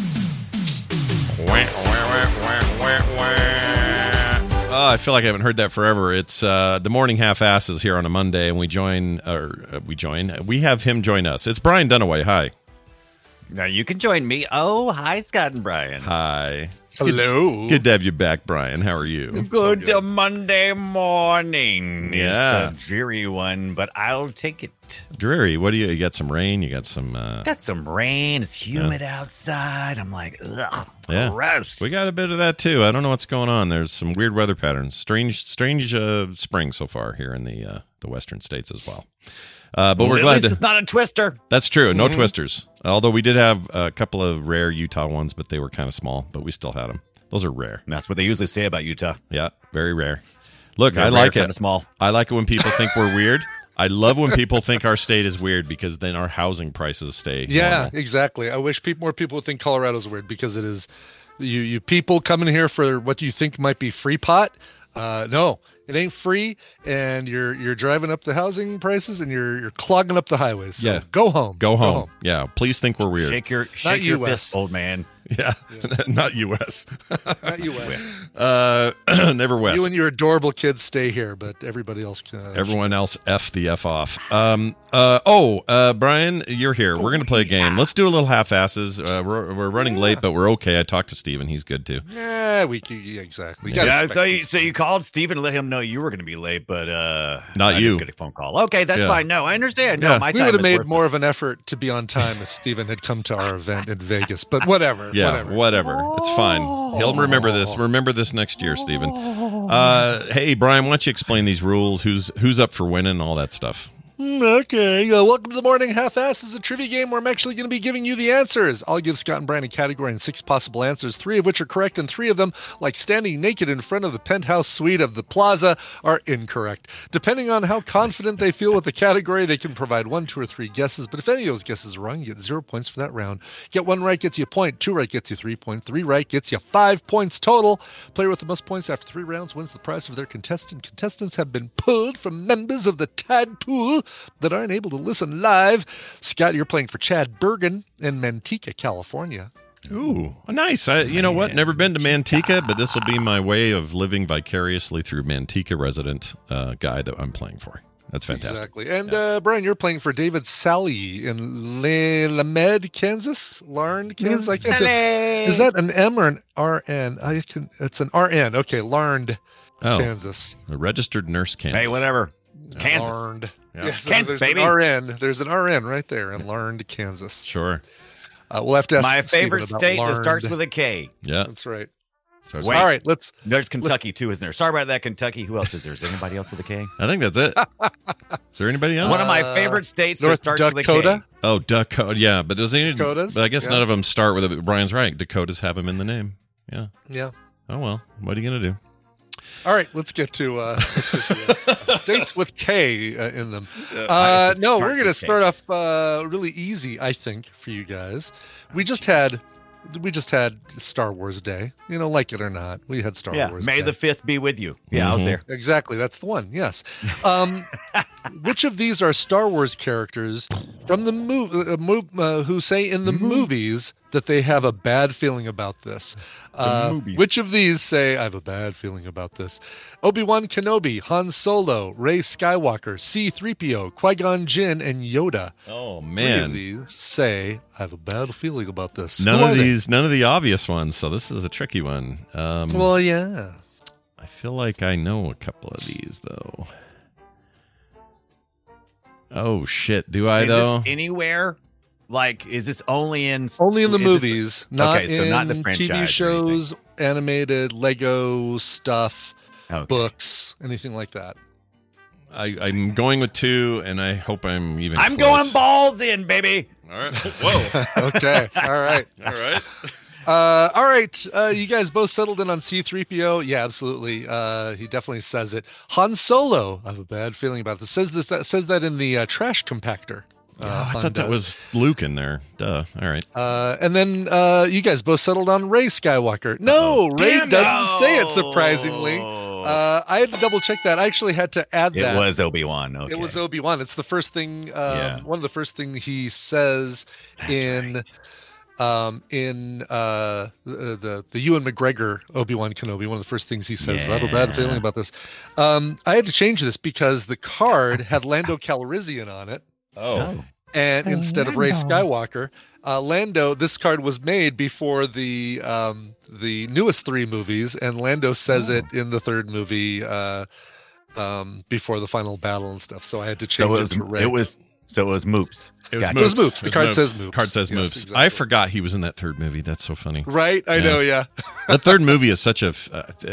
Oh, I feel like I haven't heard that forever. It's the Morning Half-Asses here on a Monday, and we have him join us. It's Brian Dunaway. Hi. Now you can join me. Oh, hi, Scott and Brian. Hi. Hello. Good to have you back, Brian. How are you? Good Monday morning. Yeah. It's a dreary one, but I'll take it. Dreary? What do you got? Some rain? You got some... Got some rain. It's humid outside. I'm like, ugh, gross. We got a bit of that, too. I don't know what's going on. There's some weird weather patterns. Strange spring so far here in the western states as well. But we're glad it's not a twister. That's true. No twisters. Although we did have a couple of rare Utah ones, but they were kind of small. But we still had them. Those are rare. And that's what they usually say about Utah. Yeah, very rare. Look, very I like rare, it. Small. I like it when people think we're weird. I love when people think our state is weird because then our housing prices stay. Yeah, normal. exactly. I wish more people would think Colorado's weird because it is. You people coming here for what you think might be free pot. No, it ain't free, and you're driving up the housing prices, and you're clogging up the highways. So go home. Go home. Yeah, please think we're weird. Shake your fist, old man. Yeah. Not U.S. Not U.S. Never West. You and your adorable kids stay here, but everybody else can. Everyone else F the F off. Brian, you're here. We're going to play a game. Let's do a little half-asses. We're running late, but we're okay. I talked to Steven. He's good, too. Yeah, exactly. So you called Steven to let him know you were going to be late, but not you. Just get a phone call. Okay, that's fine. No, I understand. Yeah. No, my we time would have made worthless. more of an effort to be on time if Steven had come to our event in Vegas, but whatever. Yeah, whatever. It's fine. He'll remember this. Remember this next year, Steven. Hey, Brian, why don't you explain these rules? Who's up for winning, all that stuff? Okay, welcome to the Morning Half-Asses, a trivia game where I'm actually going to be giving you the answers. I'll give Scott and Brian a category and 6 possible answers, 3 of which are correct, and 3 of them, like standing naked in front of the penthouse suite of the plaza, are incorrect. Depending on how confident they feel with the category, they can provide 1, 2, or 3 guesses, but if any of those guesses are wrong, you get 0 points for that round. Get 1 right gets you a point, 2 right gets you 3 points, 3 right gets you 5 points total. Player with the most points after 3 rounds wins the prize for their contestant. Contestants have been pulled from members of the Tadpool that aren't able to listen live. Scott, you're playing for Chad Bergen in Manteca, California. Ooh, nice. You know what? Never been to Manteca, but this will be my way of living vicariously through Manteca resident guy that I'm playing for. That's fantastic. Exactly. And Brian, you're playing for David Sally in Lamed, Kansas? Larned, Kansas? I can't is that an M or an RN? It's an RN. Okay, Larned, Kansas. A registered nurse, Kansas. Hey, whatever. Kansas. Larned. Yeah. Yes, Kansas, there's baby. an RN. There's an RN right there in Larned, Kansas. Sure. We'll have to ask My Steven favorite about state that Larned. starts with a K. Yeah. That's right. Wait, all right, There's Kentucky too, isn't there? Sorry about that, Kentucky. Who else is there? Is there anybody else with a K? I think that's it. Is there anybody else? One of my favorite states that North starts Dakota? with a K. Oh, Dakota. Yeah, but does any? Dakotas? But I guess Yeah. none of them start with it. Brian's right. Dakotas have them in the name. Yeah. Yeah. Oh well. What are you gonna do? All right, let's get to this. States with K in them. Nice. No, we're Starts going to with start off really easy, I think, for you guys. We just had Star Wars Day. You know, like it or not, we had Star Wars May Day. the 5th be with you. Yeah, I was there. Exactly, that's the one. Yes. Which of these are Star Wars characters from the who say in the movies that they have a bad feeling about this? Which of these say, I have a bad feeling about this? Obi-Wan Kenobi, Han Solo, Rey Skywalker, C-3PO, Qui-Gon Jinn, and Yoda. Oh, man. Three of these say, I have a bad feeling about this. None of the obvious ones, so this is a tricky one. Well, yeah. I feel like I know a couple of these, though. Oh, shit. Do I, though? Is this anywhere? Like, is this only in the movies, not in the franchise TV shows, animated, Lego stuff, books, anything like that? I'm going with 2, and I hope I'm even I'm close. going balls in, baby. All right. Whoa. Okay. All right. All right. All right. You guys both settled in on C-3PO. Yeah, absolutely. He definitely says it. Han Solo. I have a bad feeling about this. Says that in the trash compactor. I thought that was Luke in there. Duh. All right. And then you guys both settled on Rey Skywalker. No, Rey doesn't say it, surprisingly. I had to double check that. I actually had to add that. It was Obi-Wan. Okay. It was Obi-Wan. It's the first thing. One of the first things he says the Ewan McGregor Obi-Wan Kenobi. One of the first things he says is, I have a bad feeling about this. I had to change this because the card had Lando Calrissian on it. Oh. And instead of Rey Skywalker, Lando, this card was made before the newest 3 movies, and Lando says it in the 3rd movie before the final battle and stuff. So I had to change it to Rey. It was Moops. It was Moops. The card says Moops. Card says Moops. Exactly. I forgot he was in that 3rd movie. That's so funny. Right? I know, yeah. That 3rd movie is such a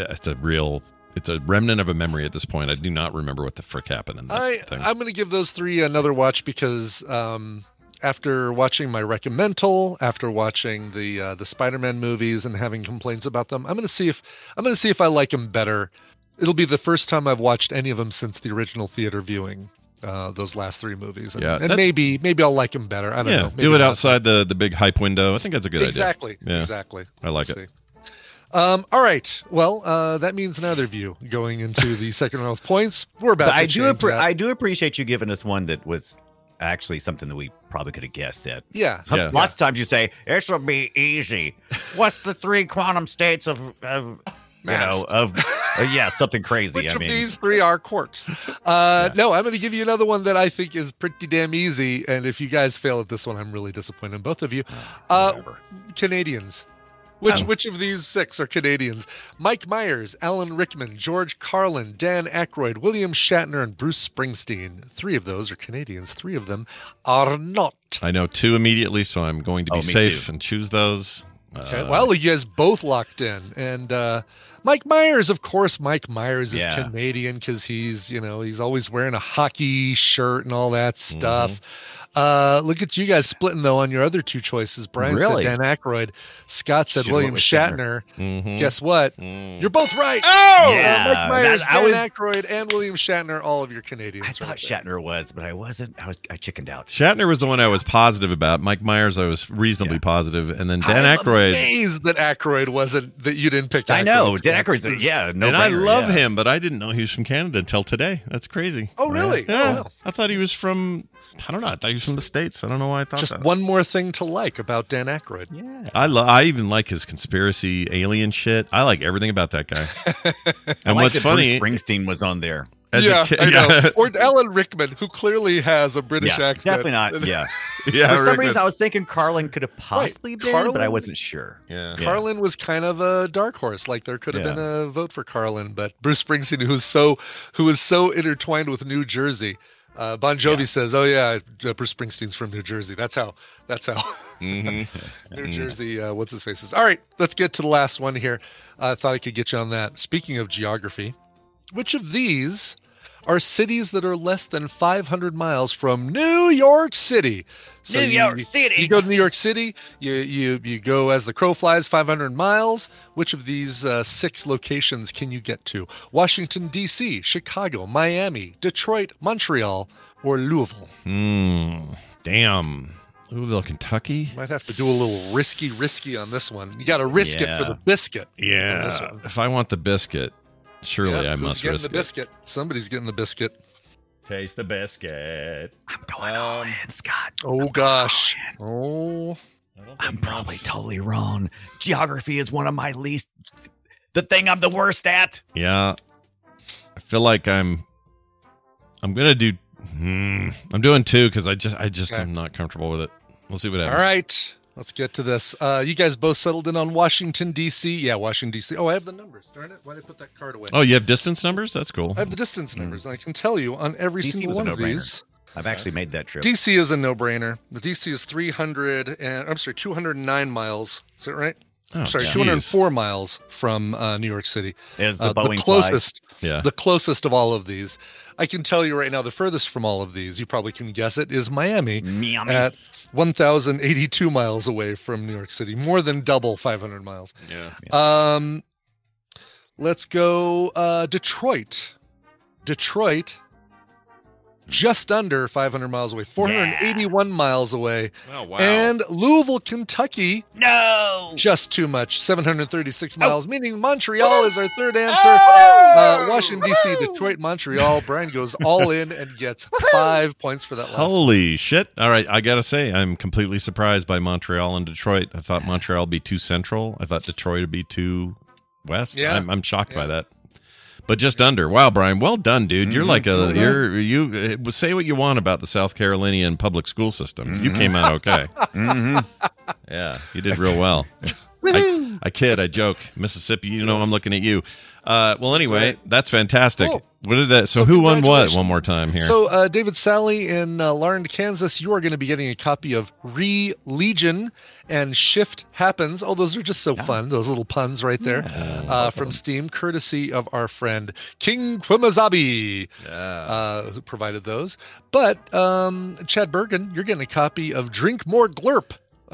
it's a remnant of a memory at this point. I do not remember what the frick happened in that thing. I'm going to give those 3 another watch because after watching my recommendal, after watching the Spider-Man movies and having complaints about them, I'm going to see if I like them better. It'll be the first time I've watched any of them since the original theater viewing. Those last 3 movies, and maybe I'll like them better. I don't know. Maybe do it outside the big hype window. I think that's a good idea. Exactly. I like it. All right. Well, that means neither of you going into the second round with points. We're about to change that. I do appreciate you giving us one that was actually something that we probably could have guessed at. Yeah. Lots of times you say, this will be easy. What's the 3 quantum states of something crazy. Which of these 3 are quarks? No, I'm going to give you another one that I think is pretty damn easy. And if you guys fail at this one, I'm really disappointed in both of you. Canadians. Which of these 6 are Canadians? Mike Myers, Alan Rickman, George Carlin, Dan Aykroyd, William Shatner, and Bruce Springsteen. 3 of those are Canadians. 3 of them are not. I know 2 immediately, so I'm going to be safe and choose those. Okay. Well, you guys both locked in. And Mike Myers, of course, Mike Myers is Canadian because he's always wearing a hockey shirt and all that stuff. Look at you guys splitting, though, on your other 2 choices. Brian said Dan Aykroyd. Scott said William Shatner. Mm-hmm. Guess what? You're both right. Oh! Yeah. Mike Myers, Dan Aykroyd, and William Shatner, all of your Canadians. I thought Shatner was, but I wasn't. I chickened out. Shatner was the one I was positive about. Mike Myers, I was reasonably positive. And then Dan Aykroyd. I'm amazed that Aykroyd wasn't, that you didn't pick Aykroyd. I know. Dan Aykroyd's, no and I love him, but I didn't know he was from Canada until today. That's crazy. Oh, really? Yeah. Oh, wow. I thought he was from... I don't know. I thought he was from the States. I don't know why I thought Just that. one more thing to like about Dan Aykroyd. Yeah. I even like his conspiracy alien shit. I like everything about that guy. And what's funny, Bruce Springsteen was on there. I know. Or Alan Rickman, who clearly has a British accent. Definitely not. Yeah. Yeah. For some reason, I was thinking Carlin could have possibly been, but I wasn't sure. Yeah. Carlin was kind of a dark horse. Like there could have been a vote for Carlin, but Bruce Springsteen, who was so intertwined with New Jersey. Bon Jovi says, "Oh yeah, Bruce Springsteen's from New Jersey." That's how. New Jersey. What's his face is. All right, let's get to the last one here. I thought I could get you on that. Speaking of geography, which of these are cities that are less than 500 miles from New York City? So New York City. You go to New York City. You go as the crow flies 500 miles. Which of these 6 locations can you get to? Washington, D.C., Chicago, Miami, Detroit, Montreal, or Louisville? Damn. Louisville, Kentucky? Might have to do a little risky on this one. You got to risk it for the biscuit. Yeah. This one. If I want the biscuit, surely I who's must getting risk the biscuit? Somebody's getting the biscuit. Taste the biscuit. I'm going all in, Scott. Oh, gosh. Oh. I'm probably totally wrong. Geography is one of my the thing I'm the worst at. Yeah. I feel like I'm going to do, I'm doing 2 because I just am not comfortable with it. We'll see what happens. All right. Let's get to this. You guys both settled in on Washington, D.C.? Yeah, Washington, D.C. Oh, I have the numbers. Darn it. Why did I put that card away? Oh, you have distance numbers? That's cool. I have the distance numbers, and I can tell you on every DC single was a one of no-brainer. these. I've actually made that trip. DC is a no-brainer. The DC is 209 miles. Is that right? Oh, Sorry, geez. 204 miles from New York City. Is the Boeing closest? Yeah. The closest of all of these. I can tell you right now, the furthest from all of these, you probably can guess it, is Miami. At 1,082 miles away from New York City. More than double 500 miles. Yeah. Let's go Detroit. Detroit, just under 500 miles away, 481 miles away. Oh, wow. And Louisville, Kentucky. No! Just too much, 736 miles, meaning Montreal is our third answer. Washington, D.C., Detroit, Montreal. Brian goes all in and gets 5 points for that last one. Holy shit. All right. I got to say, I'm completely surprised by Montreal and Detroit. I thought Montreal would be too central. I thought Detroit would be too west. Yeah. I'm shocked by that. But just under. Wow, Brian. Well done, dude. You're like you say what you want about the South Carolinian public school system. You came out okay. Yeah, you did real well. I kid, I joke. Mississippi, I'm looking at you. Well, anyway, that's fantastic. Cool. What did that? So who won what? One more time here. So David Sally in Larned, Kansas, you are going to be getting a copy of Legion and Shift Happens. Oh, those are just so fun. Those little puns right there from Steam, courtesy of our friend King Quimazabi, who provided those. But Chad Bergen, you're getting a copy of Drink More Glurp.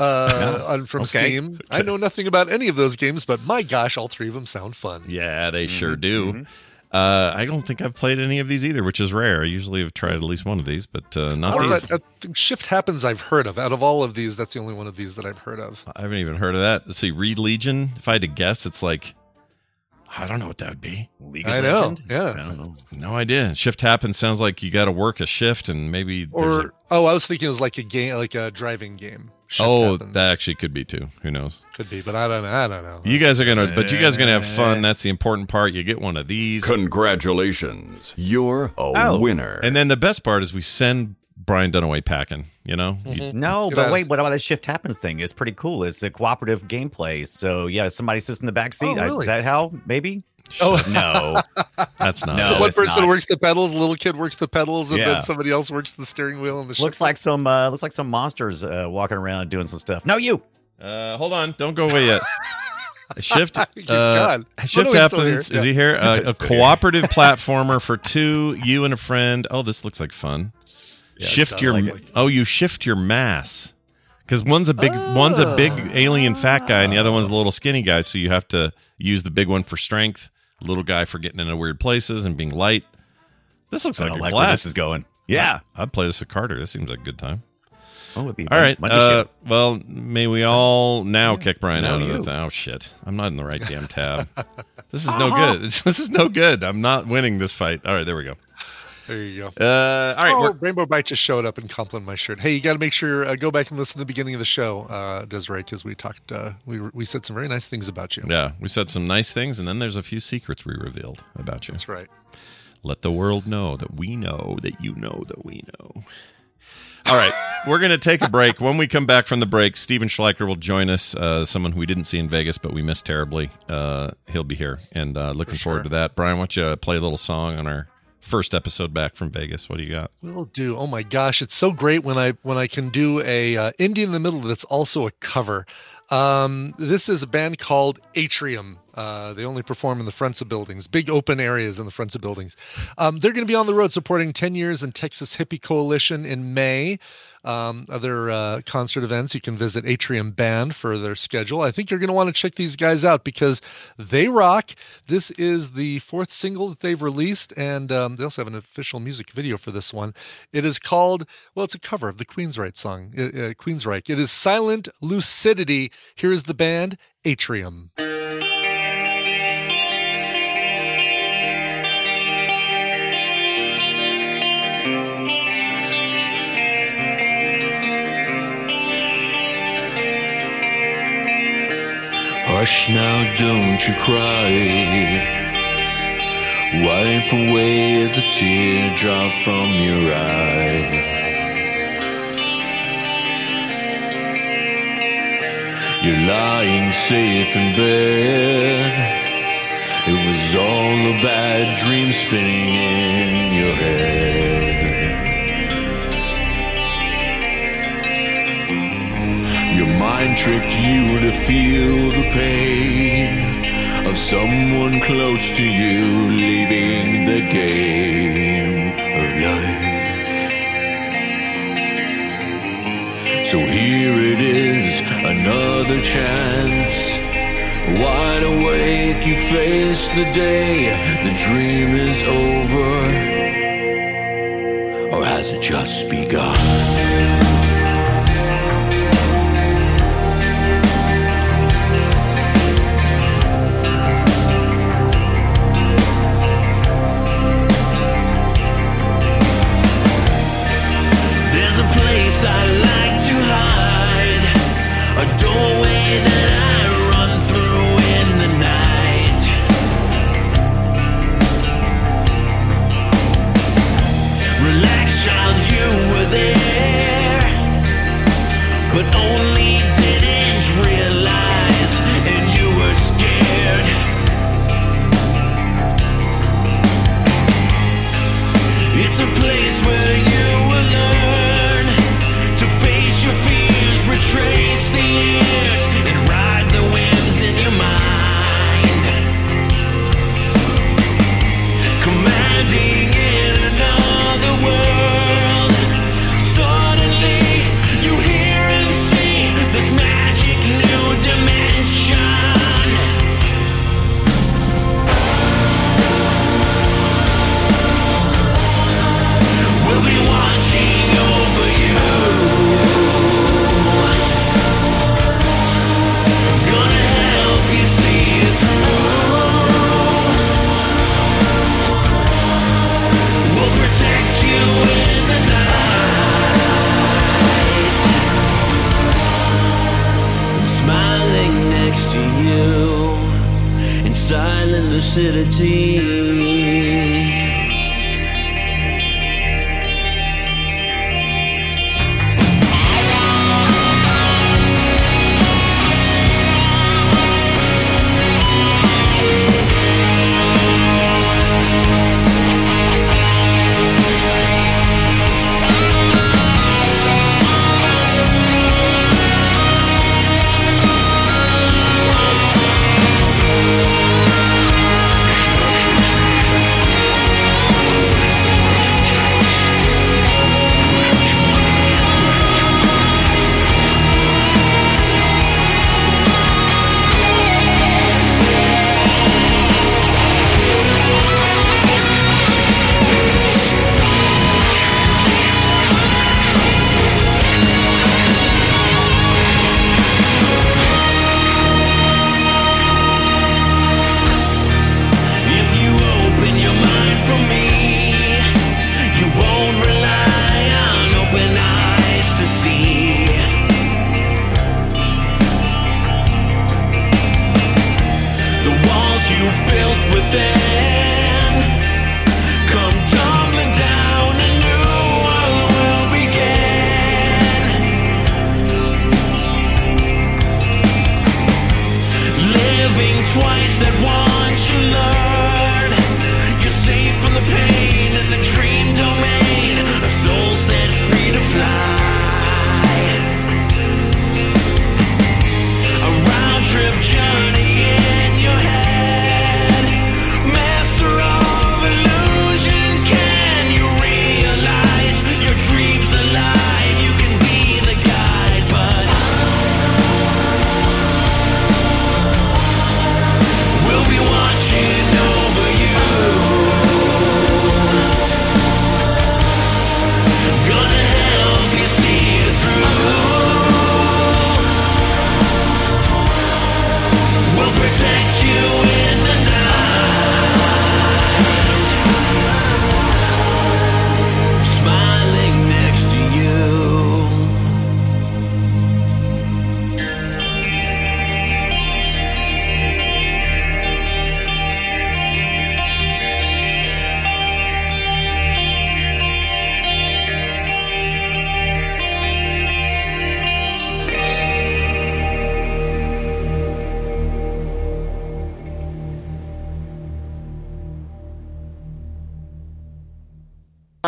From Steam. I know nothing about any of those games, but my gosh, all 3 of them sound fun. Yeah, they sure do. I don't think I've played any of these either, which is rare. I usually have tried at least one of these, but not these. I think Shift Happens I've heard of. Out of all of these, that's the only one of these that I've heard of. I haven't even heard of that. Let's see, Read Legion. If I had to guess, it's like, I don't know what that would be. League of Legends? Yeah. I don't know. No idea. Shift Happens sounds like you got to work a shift and maybe. I was thinking it was like a game, like a driving game. Shift Happens. That actually could be too. Who knows? Could be, but I don't know. You guys are gonna have fun. That's the important part. You get one of these. Congratulations, you're a winner. And then the best part is we send Brian Dunaway packing. No, but wait, what about the Shift Happens thing? It's pretty cool. It's a cooperative gameplay. So yeah, somebody sits in the back seat. Really? Is that how? Maybe. Oh no, that's not. No, one person works the pedals, the little kid works the pedals, and Yeah. then somebody else works the steering wheel and the. Looks like some monsters walking around doing some stuff. No, you. Hold on, don't go away yet. Shift. He's gone. Shift Oh, no, he's still Happens. here. Is he here? A cooperative platformer for 2, you and a friend. Oh, this looks like fun. Yeah, Shift your. like it. Oh, you shift your mass. Because one's a big alien fat guy, and the other one's a little skinny guy. So you have to use the big one for strength, little guy for getting into weird places and being light. This looks like a where blast. this is going. Yeah, I'd play this at Carter. This seems like a good time. Oh, it'd be all right. Monday Well, may we all now kick Brian No, out of you. the. Oh shit! I'm not in the right damn tab. This is no good. This is no good. I'm not winning this fight. All right, there we go. There you go. All right. Rainbow Bite just showed up and complimented my shirt. Hey, you got to make sure go back and listen to the beginning of the show, Desiree, because we talked. We said some very nice things about you. Yeah, we said some nice things, and then there's a few secrets we revealed about you. That's right. Let the world know that we know that you know that we know. All right, we're going to take a break. When we come back from the break, Steven Schleicher will join us, someone who we didn't see in Vegas, but we missed terribly. He'll be here, and looking forward to that. Brian, why don't you play a little song on our first episode back from Vegas? What do you got? Will do. Oh my gosh, it's so great when I can do a indie in the middle that's also a cover. This is a band called Atrium. They only perform in the fronts of buildings, big open areas in the fronts of buildings. They're going to be on the road supporting 10 Years in Texas Hippie Coalition in May. Other concert events, you can visit Atrium Band for their schedule. I think you're going to want to check these guys out because they rock. This is the 4th single that they've released, and they also have an official music video for this one. It is called, well, it's a cover of the Queensryche song, Queensryche. It is Silent Lucidity. Here is the band, Atrium. Hush now, don't you cry. Wipe away the teardrop from your eye. You're lying safe in bed. It was all a bad dream spinning in your head. Your mind tricked you to feel the pain of someone close to you leaving the game of life. So here it is, another chance. Wide awake, you face the day. The dream is over, or has it just begun? I like to hide, a doorway that I run through in the night. Relax, child, you were there, but only didn't realize, and you were scared. It's a place where you will learn to face your fears, retrace the years, and ride the winds in your mind. Commanding in another world, suddenly you hear and see this magic new dimension. We'll be watching over you. To you in silent lucidity.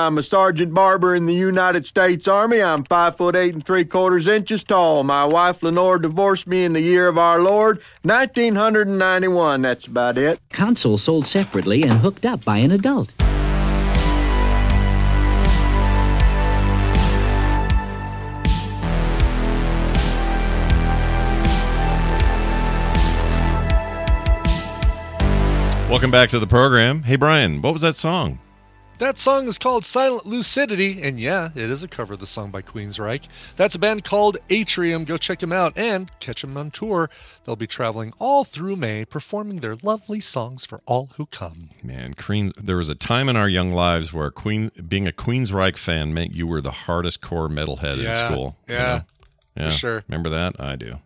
I'm a Sergeant Barber in the United States Army. I'm 5'8" 3/4 inches tall. My wife Lenore divorced me in the year of our Lord, 1991. That's about it. Console sold separately and hooked up by an adult. Welcome back to the program. Hey, Brian, what was that song? That song is called Silent Lucidity, and yeah, it is a cover of the song by Queensryche. That's a band called Atrium. Go check them out and catch them on tour. They'll be traveling all through May, performing their lovely songs for all who come. Man, there was a time in our young lives where being a Queensryche fan meant you were the hardest core metalhead in school. Yeah, yeah, for sure. Remember that? I do.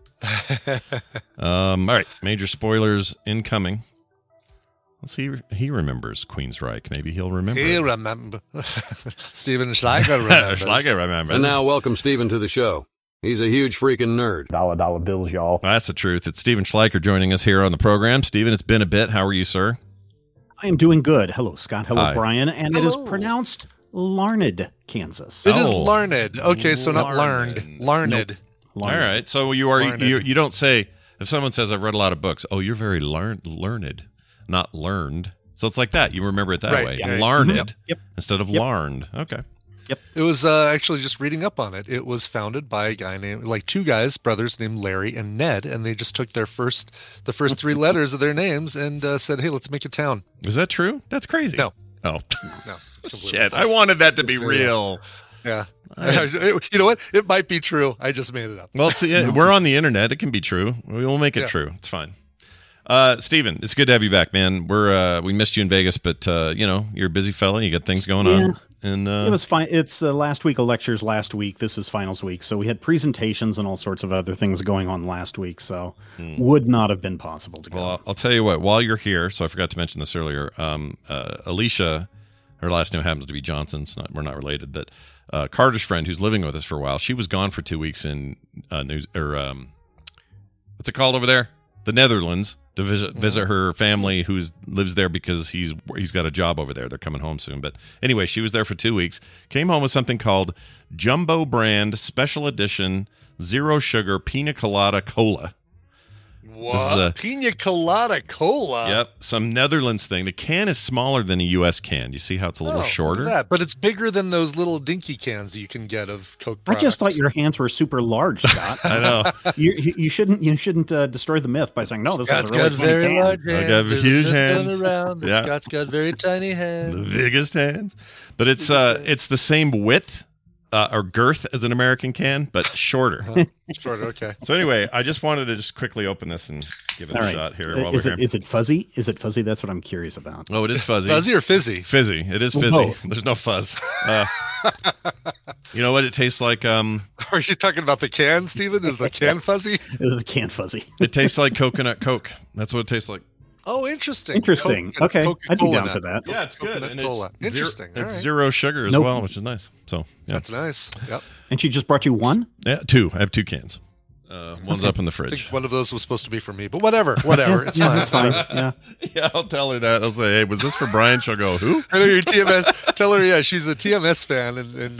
All right, major spoilers incoming. Let's see. He remembers Queensryche. Maybe he'll remember. He remember. Steven Schleicher remembers. Schleicher remembers. And now welcome Steven to the show. He's a huge freaking nerd. Dollar bills, y'all. That's the truth. It's Steven Schleicher joining us here on the program. Steven, it's been a bit. How are you, sir? I am doing good. Hello, Scott. Hello, Hi. Brian. And It is pronounced Larned, Kansas. It is Larned. Okay, so not learned. Larned. Nope. All right. So you don't say, if someone says, I've read a lot of books, oh, you're very learned. Not learned. So it's like that. You remember it that way. Yeah. Larned Yep. instead of larned. Okay. Yep. It was actually just reading up on it. It was founded by a guy two brothers named Larry and Ned, and they just took the first three letters of their names and said, hey, let's make a town. Is that true? That's crazy. No. Oh. No. It's Shit. false. I wanted that to be real. Yeah. You know what? It might be true. I just made it up. Well, see, we're on the internet. It can be true. We'll make it true. It's fine. Steven, it's good to have you back, man. We missed you in Vegas, but you're a busy fella. You got things going on. And it was fine. It's last week of lectures last week. This is finals week. So we had presentations and all sorts of other things going on last week. So would not have been possible to go. Well, I'll tell you what, while you're here, so I forgot to mention this earlier, Alicia, her last name happens to be Johnson. We're not related, but Carter's friend who's living with us for a while, she was gone for 2 weeks in what's it called over there? The Netherlands, to visit her family who lives there because he's got a job over there. They're coming home soon. But anyway, she was there for 2 weeks, came home with something called Jumbo Brand Special Edition Zero Sugar Pina Colada Cola. What? Pina Colada Cola? Yep, some Netherlands thing. The can is smaller than a U.S. can. You see how it's a little shorter? Look at that. But it's bigger than those little dinky cans you can get of Coke I products. just thought your hands were super large, Scott. I know. You shouldn't destroy the myth by saying, no, this Scott's is a really got tiny very can. large I hands. got There's huge a myth hands. going around that Yeah. Scott's got very tiny hands. The biggest hands. But it's the same width or girth as an American can, but shorter. Shorter, okay. So anyway, I just wanted to just quickly open this and give it All a right. shot here. While Is we're here. it fuzzy? Is it fuzzy? That's what I'm curious about. Oh, it is fuzzy. Fuzzy or fizzy? Fizzy. It is fizzy. Both. There's no fuzz. You know what it tastes like? Are you talking about the can, Steven? Is the can fuzzy? Is the can fuzzy? It tastes like coconut Coke. That's what it tastes like. Oh, interesting. Interesting. Okay, I'd be down for that. Yeah, it's good. Coconut And cola. it's Interesting. It's All right. zero sugar as Nope. well, which is nice. So yeah. That's nice. Yep. And she just brought you one? Yeah, two. I have 2 cans. One's up in the I think fridge. one of those was supposed to be for me, but whatever. It's Yeah, fine. that's fine. Yeah. Yeah, I'll tell her that. I'll say, hey, was this for Brian? She'll go, who? I know you're TMS. Tell her, yeah, she's a TMS fan, and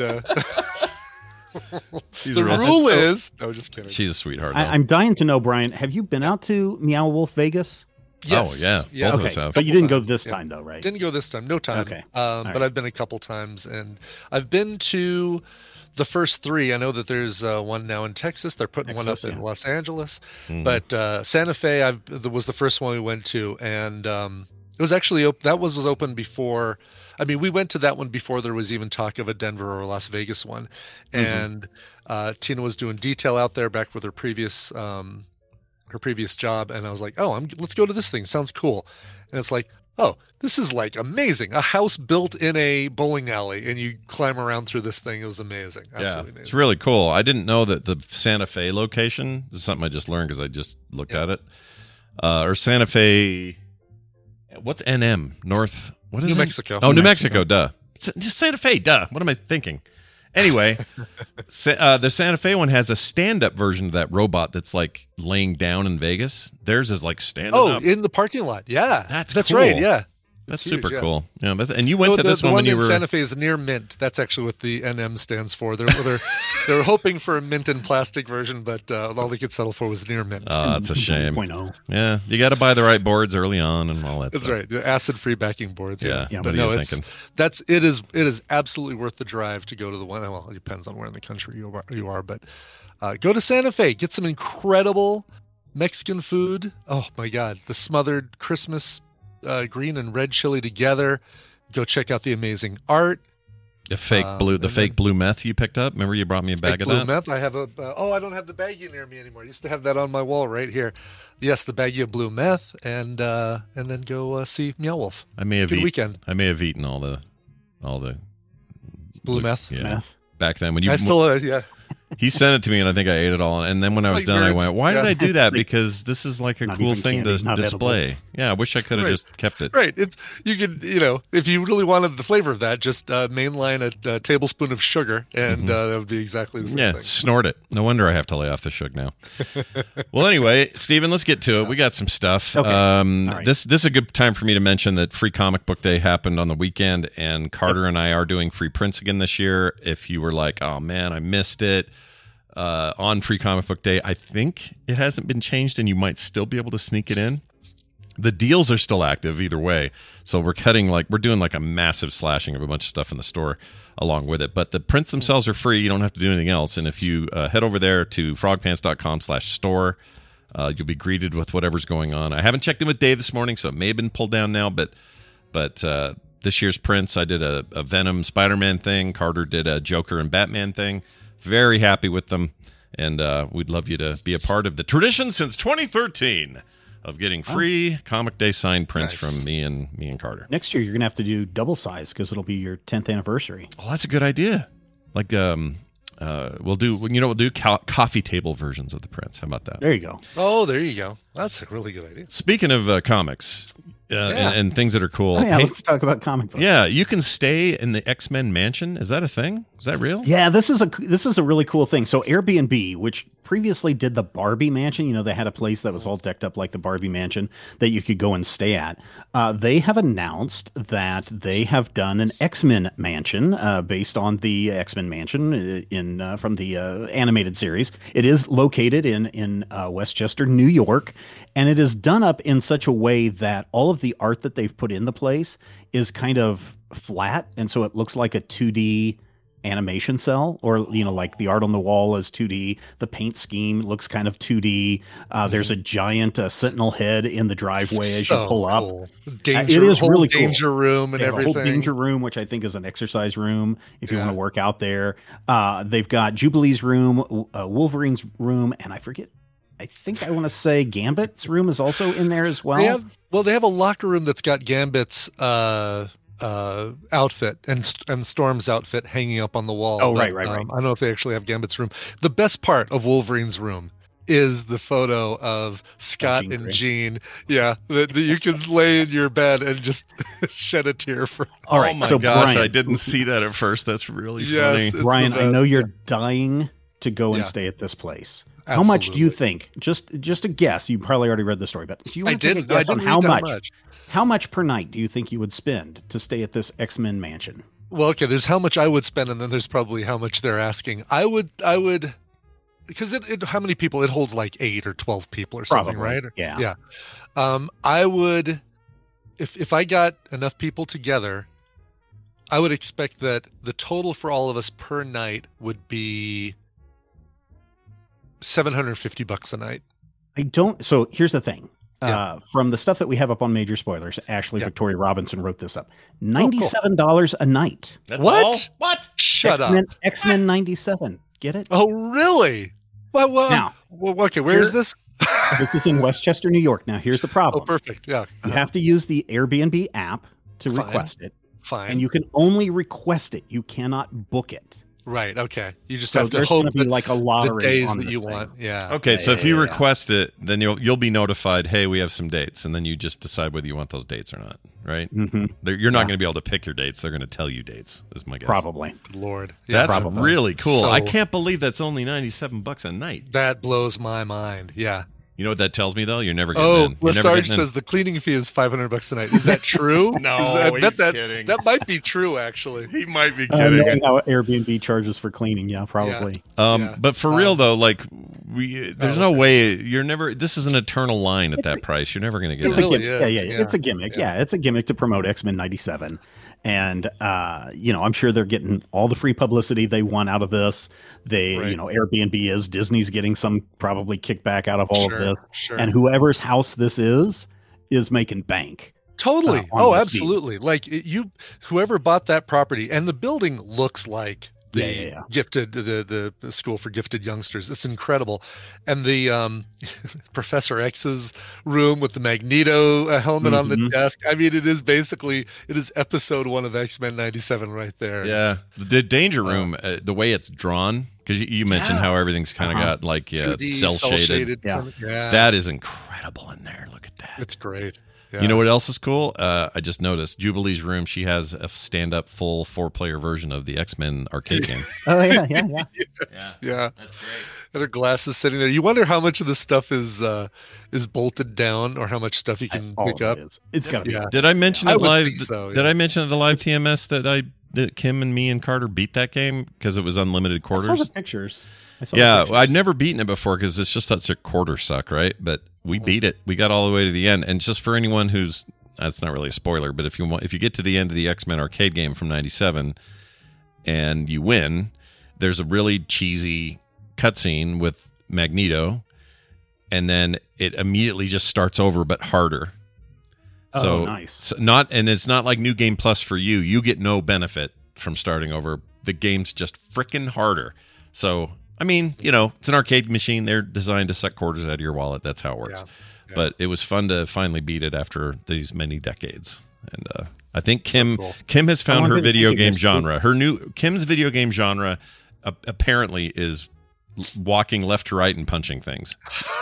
She's the a real- rule is. No, just kidding. She's a sweetheart. I'm dying to know, Brian, have you been out to Meow Wolf Vegas? Yes. Oh, yeah. Both of us Okay, have. but you didn't go Couple this times. time, though, right? Didn't go this time. No time. Okay. But right. I've been a couple times, and I've been to the first 3. I know that there's one now in Texas. They're putting one up Texas, in yeah. Los Angeles. But Santa Fe was the first one we went to, and it was actually that was open before. I mean, we went to that one before there was even talk of a Denver or Las Vegas one, and Tina was doing detail out there back with her previous job, and I was like, oh, let's go to this thing. Sounds cool. And it's like, oh, this is like amazing. A house built in a bowling alley, and you climb around through this thing. It was amazing. Absolutely amazing. It's really cool. I didn't know that the Santa Fe location, this is something I just learned because I just looked at it, or Santa Fe, what's NM? North, what is New it? Mexico. Oh, New New Mexico, duh. Santa Fe, duh. What am I thinking? Anyway, the Santa Fe one has a stand-up version of that robot that's like laying down in Vegas. Theirs is like standing up. In the parking lot. Yeah, That's cool. cool. Right. Yeah. That's huge, super yeah. cool. Yeah, and you went to this one the when you in were Santa Fe is near mint. That's actually what the NM stands for. They're hoping for a mint and plastic version, but all they could settle for was near mint. Oh, it's a shame. 2.0. Yeah, you got to buy the right boards early on and all that That's stuff. right. The acid-free backing boards. Yeah. But What are no, you thinking? it is absolutely worth the drive to go to the one. Well, it depends on where in the country you are, but go to Santa Fe. Get some incredible Mexican food. Oh my God, the smothered Christmas green and red chili together. Go check out the amazing art. The fake blue meth you picked up. Remember you brought me a bag of blue that? meth. I have I don't have the baggie near me anymore. I used to have that on my wall right here. Yes, the baggie of blue meth, and then go see Meow Wolf. I may have Good weekend. I may have eaten all the blue meth. Yeah. Meth. Back then when you I still yeah. He sent it to me, and I think I ate it all. And then when I was done, I went, "Why did I do that? Like, because this is like a not cool even thing candy, to not display." edible. Yeah, I wish I could have Right. just kept it. Right. You could, if you really wanted the flavor of that, just mainline a tablespoon of sugar, and that would be exactly the same Yeah, thing. snort it. No wonder I have to lay off the sugar now. Well, anyway, Stephen, let's get to it. We got some stuff. Okay. All right. This is a good time for me to mention that Free Comic Book Day happened on the weekend, and Carter and I are doing free prints again this year. If you were like, "Oh man, I missed it," on Free Comic Book Day, I think it hasn't been changed, and you might still be able to sneak it in. The deals are still active either way, so we're doing like a massive slashing of a bunch of stuff in the store along with it. But the prints themselves are free; you don't have to do anything else. And if you head over there to frogpants.com/store, you'll be greeted with whatever's going on. I haven't checked in with Dave this morning, so it may have been pulled down now. But this year's prints, I did a Venom Spider-Man thing. Carter did a Joker and Batman thing. Very happy with them, and we'd love you to be a part of the tradition since 2013 of getting free Comic Day signed prints from me and Carter. Next year, you're gonna have to do double size because it'll be your 10th anniversary. Oh, that's a good idea. Like, we'll do coffee table versions of the prints. How about that? There you go. Oh, there you go. That's a really good idea. Speaking of comics and things that are cool, Oh, yeah, let's talk about comic books. Yeah, you can stay in the X-Men mansion. Is that a thing? Is that real? Yeah, this is a really cool thing. So Airbnb, which previously did the Barbie mansion, they had a place that was all decked up like the Barbie mansion that you could go and stay at. They have announced that they have done an X-Men mansion based on the X-Men mansion from the animated series. It is located in Westchester, New York, and it is done up in such a way that all of the art that they've put in the place is kind of flat, and so it looks like a 2D animation cell, or like the art on the wall is 2D. The paint scheme looks kind of 2D. There's a giant sentinel head in the driveway as you pull up. It is really cool. Danger room and everything. A whole danger room, which I think is an exercise room if you want to work out there. They've got Jubilee's room, Wolverine's room, and I think I want to say Gambit's room is also in there as well. They have a locker room that's got Gambit's outfit and Storm's outfit hanging up on the wall. Oh, right. I don't know if they actually have Gambit's room. The best part of Wolverine's room is the photo of Scott and Jean. Yeah, that you can lay in your bed and just shed a tear for. All right, oh my so gosh, Brian, I didn't see that at first. That's really Yes, funny. Brian, I know you're dying to go and stay at this place. How much do you think? Just a guess. You probably already read the story, but do you want to take a guess on how much? How much per night do you think you would spend to stay at this X-Men mansion? Well, okay, there's how much I would spend, and then there's probably how much they're asking. I would, because how many people? It holds like 8 or 12 people or something, Probably, right? yeah. I would, if I got enough people together, I would expect that the total for all of us per night would be $750 a night. So here's the thing. From the stuff that we have up on Major Spoilers, Ashley Victoria Robinson wrote this up. $97 a night. That's What? all? What? Shut up. X-Men 97. Get it? Oh, really? Well, now, okay, where is this? This is in Westchester, New York. Now, here's the problem. Oh, perfect. Yeah. You have to use the Airbnb app to request it. Fine. And you can only request it. You cannot book it. Right. Okay. You just So have to there's hope gonna be that like a lottery the days on that this you thing. want. Yeah. Okay, so if you yeah. request it, then you'll be notified, hey, we have some dates, and then you just decide whether you want those dates or not, right? Mm-hmm. You're not going to be able to pick your dates. They're going to tell you dates, is my guess. Probably. Good Lord. Yeah, That's really cool. So- I can't believe that's only $97 a night. That blows my mind. Yeah. You know what that tells me, though? You're never getting in. You're never Lesarge getting in. says the cleaning fee is $500 a night. Is that true? No, I bet he's that, kidding. That might be true, actually. He might be kidding. Knowing how Airbnb charges for cleaning, yeah, probably. But for real though, like there's no way you're never. This is an eternal line at that price. You're never going to get. It's it. a gimmick. Yeah. It's a gimmick. Yeah, it's a gimmick to promote X-Men '97. And I'm sure they're getting all the free publicity they want out of this. Airbnb is, Disney's getting some probably kickback out of all of this. Sure. And whoever's house this is making bank. Totally. Absolutely. Like whoever bought that property, and the building looks like the gifted, the school for gifted youngsters. It's incredible. And the Professor X's room with the Magneto helmet on the desk. I mean, it is episode 1 of X-Men 97 right there. Yeah. The Danger Room, the way it's drawn, because you mentioned how everything's kind of got like 2D, cell shaded. Yeah. That is incredible in there. Look at that. It's great. You know what else is cool? I just noticed Jubilee's room. She has a stand-up full 4-player version of the X-Men arcade game. Oh yeah. Yeah. That's great. And her glasses sitting there. You wonder how much of this stuff is bolted down, or how much stuff you can pick up. It's got to be. Did I mention it live? So, Did I mention at the live TMS that Kim and me and Carter beat that game because it was unlimited quarters? I saw the pictures. I'd never beaten it before because it's just such a quarter suck, right? But we beat it. We got all the way to the end. And just for anyone who's, that's not really a spoiler, but if you get to the end of the X-Men arcade game from 97 and you win, there's a really cheesy cutscene with Magneto, and then it immediately just starts over but harder. So nice. And it's not like New Game Plus for you. You get no benefit from starting over. The game's just frickin' harder. So I mean, it's an arcade machine. They're designed to suck quarters out of your wallet. That's how it works. Yeah. But it was fun to finally beat it after these many decades. And I think Kim has found her video game genre. Kim's video game genre apparently is walking left to right and punching things.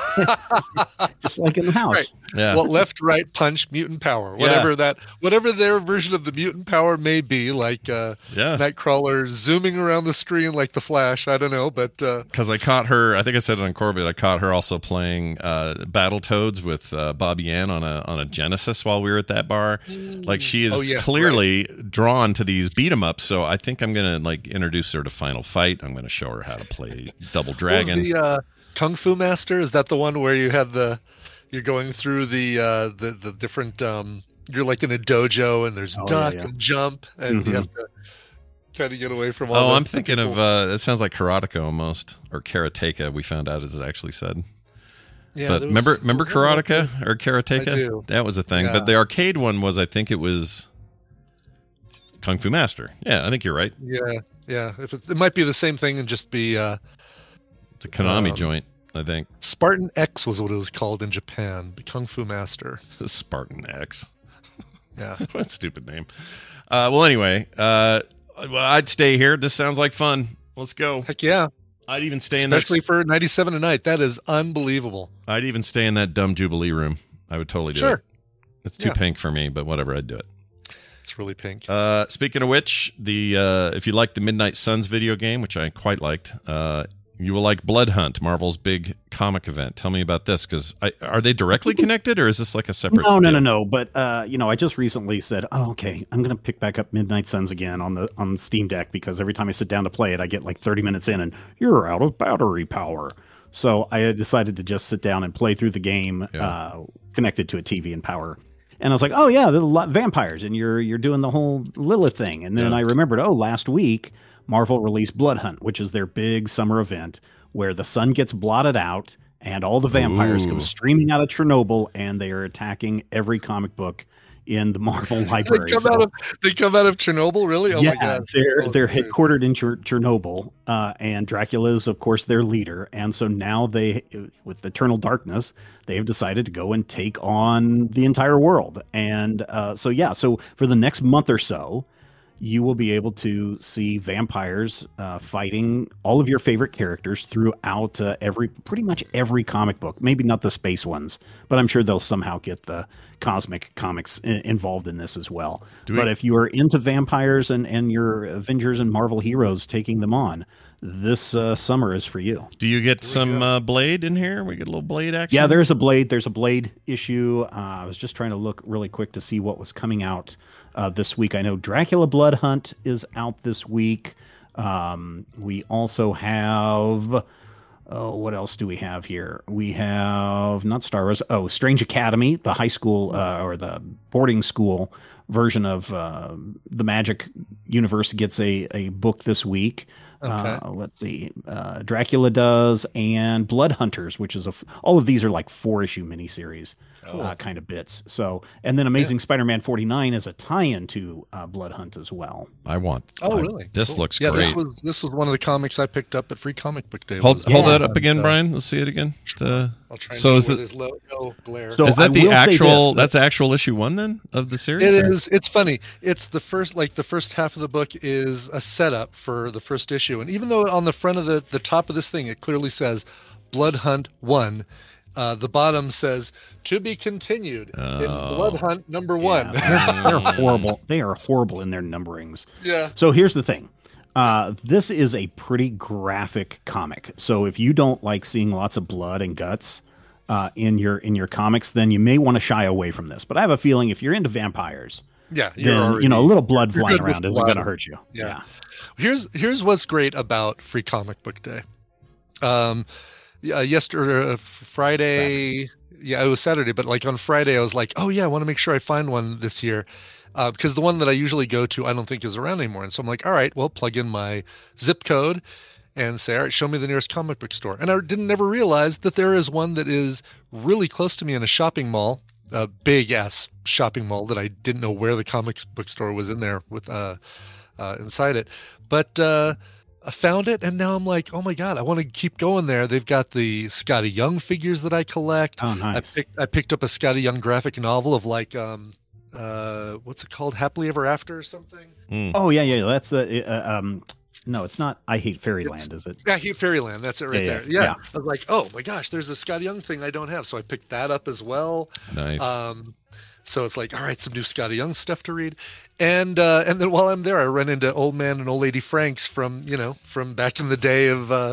Just like in the house. Right. Yeah. Well, left, right, punch, mutant power. Whatever their version of the mutant power may be, like Nightcrawler zooming around the screen like the Flash. I don't know, but because I caught her, I think I said it on Corbett. I caught her also playing Battletoads with Bobby Ann on a Genesis while we were at that bar. Like she is clearly drawn to these beat 'em ups. So I think I'm gonna introduce her to Final Fight. I'm gonna show her how to play Double Dragon. The Kung Fu Master, is that the one where you had you're going through the different you're like in a dojo and there's duck and jump and you have to kind of get away from all I'm thinking of that sounds like karateka almost, or karateka, we found out is actually said. Yeah, but remember karateka or karateka? I do. That was a thing. Yeah. But the arcade one was, I think it was Kung Fu Master. Yeah, I think you're right. Yeah. It might be the same thing and just be it's a Konami joint, I think. Spartan X was what it was called in Japan. The Kung Fu Master. Spartan X. Yeah. What a stupid name. Well, anyway, I'd stay here. This sounds like fun. Let's go. Heck yeah. I'd even stay especially for 97 a night. That is unbelievable. I'd even stay in that dumb Jubilee room. I would totally do it. It's too pink for me, but whatever, I'd do it. It's really pink. Speaking of which, if you like the Midnight Suns video game, which I quite liked, you will like Blood Hunt, Marvel's big comic event. Tell me about this, because are they directly connected, or is this like a separate? No. But I just recently said, okay, I'm going to pick back up Midnight Suns again on Steam Deck, because every time I sit down to play it, I get like 30 minutes in, and you're out of battery power. So I decided to just sit down and play through the game, connected to a TV and power. And I was like, oh yeah, the vampires, and you're doing the whole Lilith thing. And then I remembered, last week Marvel released Blood Hunt, which is their big summer event where the sun gets blotted out and all the vampires come streaming out of Chernobyl, and they are attacking every comic book in the Marvel library. They come out of Chernobyl, really? Oh my God! They're headquartered in Chernobyl, and Dracula is, of course, their leader. And so now with Eternal Darkness, they have decided to go and take on the entire world. And so for the next month or so, you will be able to see vampires fighting all of your favorite characters throughout pretty much every comic book. Maybe not the space ones, but I'm sure they'll somehow get the cosmic comics involved in this as well. Do we- But if you are into vampires and your Avengers and Marvel heroes taking them on, this summer is for you. Do you get some Blade in here? We get a little Blade action? Yeah, there's a Blade issue. I was just trying to look really quick to see what was coming out this week. I know Dracula Blood Hunt is out this week. We also have... what else do we have here? We have not Star Wars. Oh, Strange Academy, the high school or the boarding school version of the Magic universe gets a book this week. Okay. Let's see. Dracula does, and Blood Hunters, which is all of these are like 4-issue miniseries kind of bits. So, and then Amazing Spider-Man 49 is a tie-in to Blood Hunt as well. Really? This looks yeah, great. This was one of the comics I picked up at Free Comic Book Day. Hold that up again, Brian. Let's see it again. I'll try and So is where it? there's no glare. So Is that I the will say actual? this, That's actual issue 1 then of the series. It or- is. It's funny. It's the first half of the book is a setup for the first issue, and even though on the front of the top of this thing it clearly says Blood Hunt 1, the bottom says to be continued in Blood Hunt number 1. They're horrible. They are horrible in their numberings. Yeah. So here's the thing. This is a pretty graphic comic. So if you don't like seeing lots of blood and guts in your comics, then you may want to shy away from this. But I have a feeling if you're into vampires, Yeah, then a little blood you're flying good with around isn't blood. going to hurt you. Yeah. Here's what's great about Free Comic Book Day. Yesterday, Friday. Saturday. Yeah, it was Saturday, but like on Friday, I was like, oh yeah, I want to make sure I find one this year. Because the one that I usually go to, I don't think is around anymore. And so I'm like, all right, well, plug in my zip code and say, all right, show me the nearest comic book store. And I never realize that there is one that is really close to me in a shopping mall, a big ass shopping mall that I didn't know where the comics book store was in there with inside it. But I found it, and now I'm like, oh my God, I want to keep going there. They've got the Scotty Young figures that I collect. Oh, nice. I picked up a Scotty Young graphic novel of like, what's it called? Happily Ever After or something? Oh yeah. That's the no, it's not. I Hate Fairyland, is it? I Hate Fairyland. That's it right Yeah, there. yeah, Yeah. yeah. I was like, oh my gosh, there's a Scotty Young thing I don't have. So I picked that up as well. Nice. So it's like, all right, some new Scotty Young stuff to read. And then while I'm there, I run into Old Man and Old Lady Franks from back in the day of the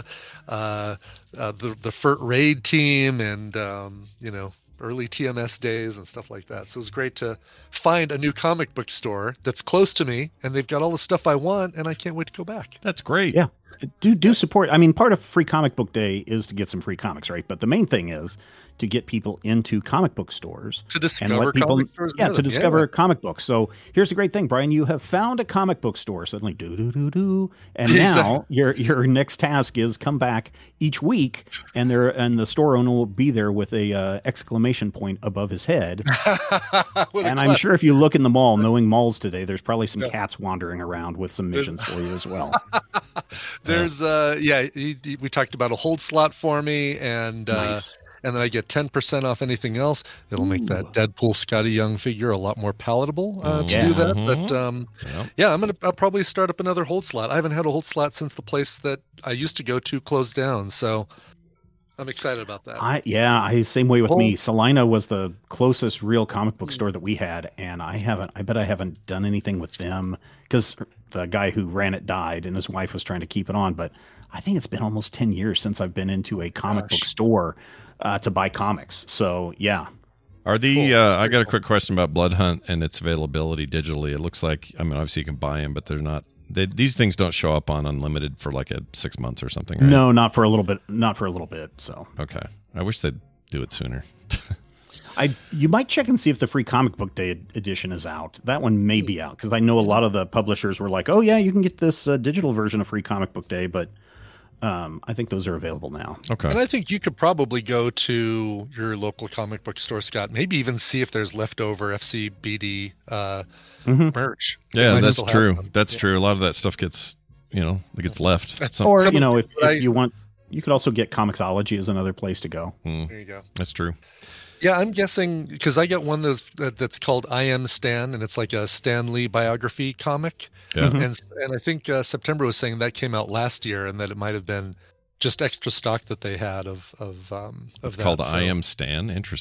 FERT raid team and early TMS days and stuff like that. So it was great to find a new comic book store that's close to me, and they've got all the stuff I want, and I can't wait to go back. That's great. Yeah. Do support. I mean, part of Free Comic Book Day is to get some free comics, right? But the main thing is to get people into comic book stores. To discover and let people, comic stores. Yeah, to discover comic books. So here's the great thing, Brian. You have found a comic book store. Suddenly, and now your next task is come back each week, and the store owner will be there with a exclamation point above his head. And I'm sure if you look in the mall, knowing malls today, there's probably some cats wandering around with some missions for you as well. There's we talked about a hold slot for me, and Nice. And then I get 10% off anything else. It'll make that Deadpool Scotty Young figure a lot more palatable to do that. But I'll probably start up another hold slot. I haven't had a hold slot since the place that I used to go to closed down. So I'm excited about that. Same way with me. Salina was the closest real comic book store that we had, and I bet I haven't done anything with them because the guy who ran it died, and his wife was trying to keep it on. But I think it's been almost 10 years since I've been into a comic book store to buy comics. So yeah. Are the I got a quick question about Blood Hunt and its availability digitally. It looks like, I mean, obviously you can buy them, but they're not. These things don't show up on Unlimited for like 6 months or something, right? No, not for a little bit. So okay, I wish they'd do it sooner. You might check and see if the Free Comic Book Day edition is out. That one may be out because I know a lot of the publishers were like, "Oh yeah, you can get this digital version of Free Comic Book Day," but I think those are available now. Okay, and I think you could probably go to your local comic book store, Scott. Maybe even see if there's leftover FCBD merch. Yeah, that's true. That's true. A lot of that stuff gets left. If you want, you could also get Comixology as another place to go. There you go. That's true. Yeah, I'm guessing because I get one that's called I Am Stan, and it's like a Stan Lee biography comic. Yeah. And I think September was saying that came out last year, and that it might have been just extra stock that they had of It's that. called I Am Stan. Interesting.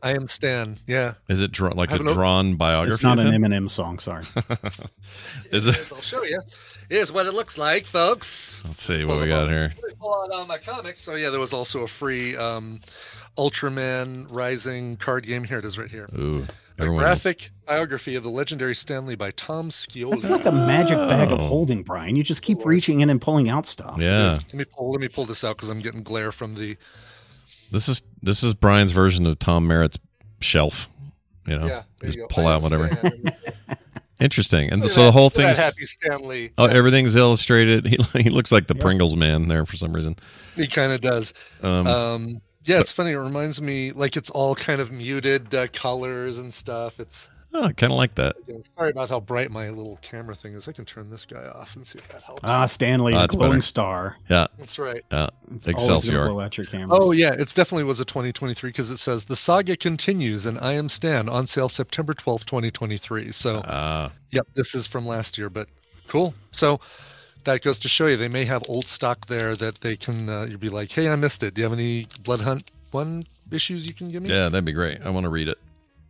I Am Stan. Yeah. Is it like a drawn biography? It's not of an him? Eminem song. Sorry. Is it? I'll show you. Here's what it looks like, folks. Let's see what we got here. Pull out all my comics. So yeah, there was also a free Ultraman Rising card game. Here it is, right here. Ooh. A graphic biography of the legendary Stan Lee by Tom Scioli. It's like a magic bag of holding, Brian. You just keep reaching in and pulling out stuff. Yeah. Let me pull this out because I'm getting glare from the. This is Brian's version of Tom Merritt's shelf. You know, Yeah, there just you go. pull I out whatever. understand. Interesting. And Look at so the whole look at thing's that Happy Stan Lee. Oh, everything's illustrated. He looks like the Pringles man there for some reason. He kind of does. Yeah, it's funny. It reminds me, like, it's all kind of muted colors and stuff. It's I kind of like that. again, sorry about how bright my little camera thing is. I can turn this guy off and see if that helps. Stanley, That's glowing better. star. Yeah, That's right. Yeah, It's always Excelsior. gonna blow out your camera. Oh yeah, it definitely was a 2023 because it says the saga continues and I Am Stan on sale September 12th, 2023. So, yep, this is from last year, but cool. So that goes to show you they may have old stock there that they can. You'd be like, hey, I missed it. Do you have any Blood Hunt 1 issues you can give me? Yeah, that'd be great. I want to read it.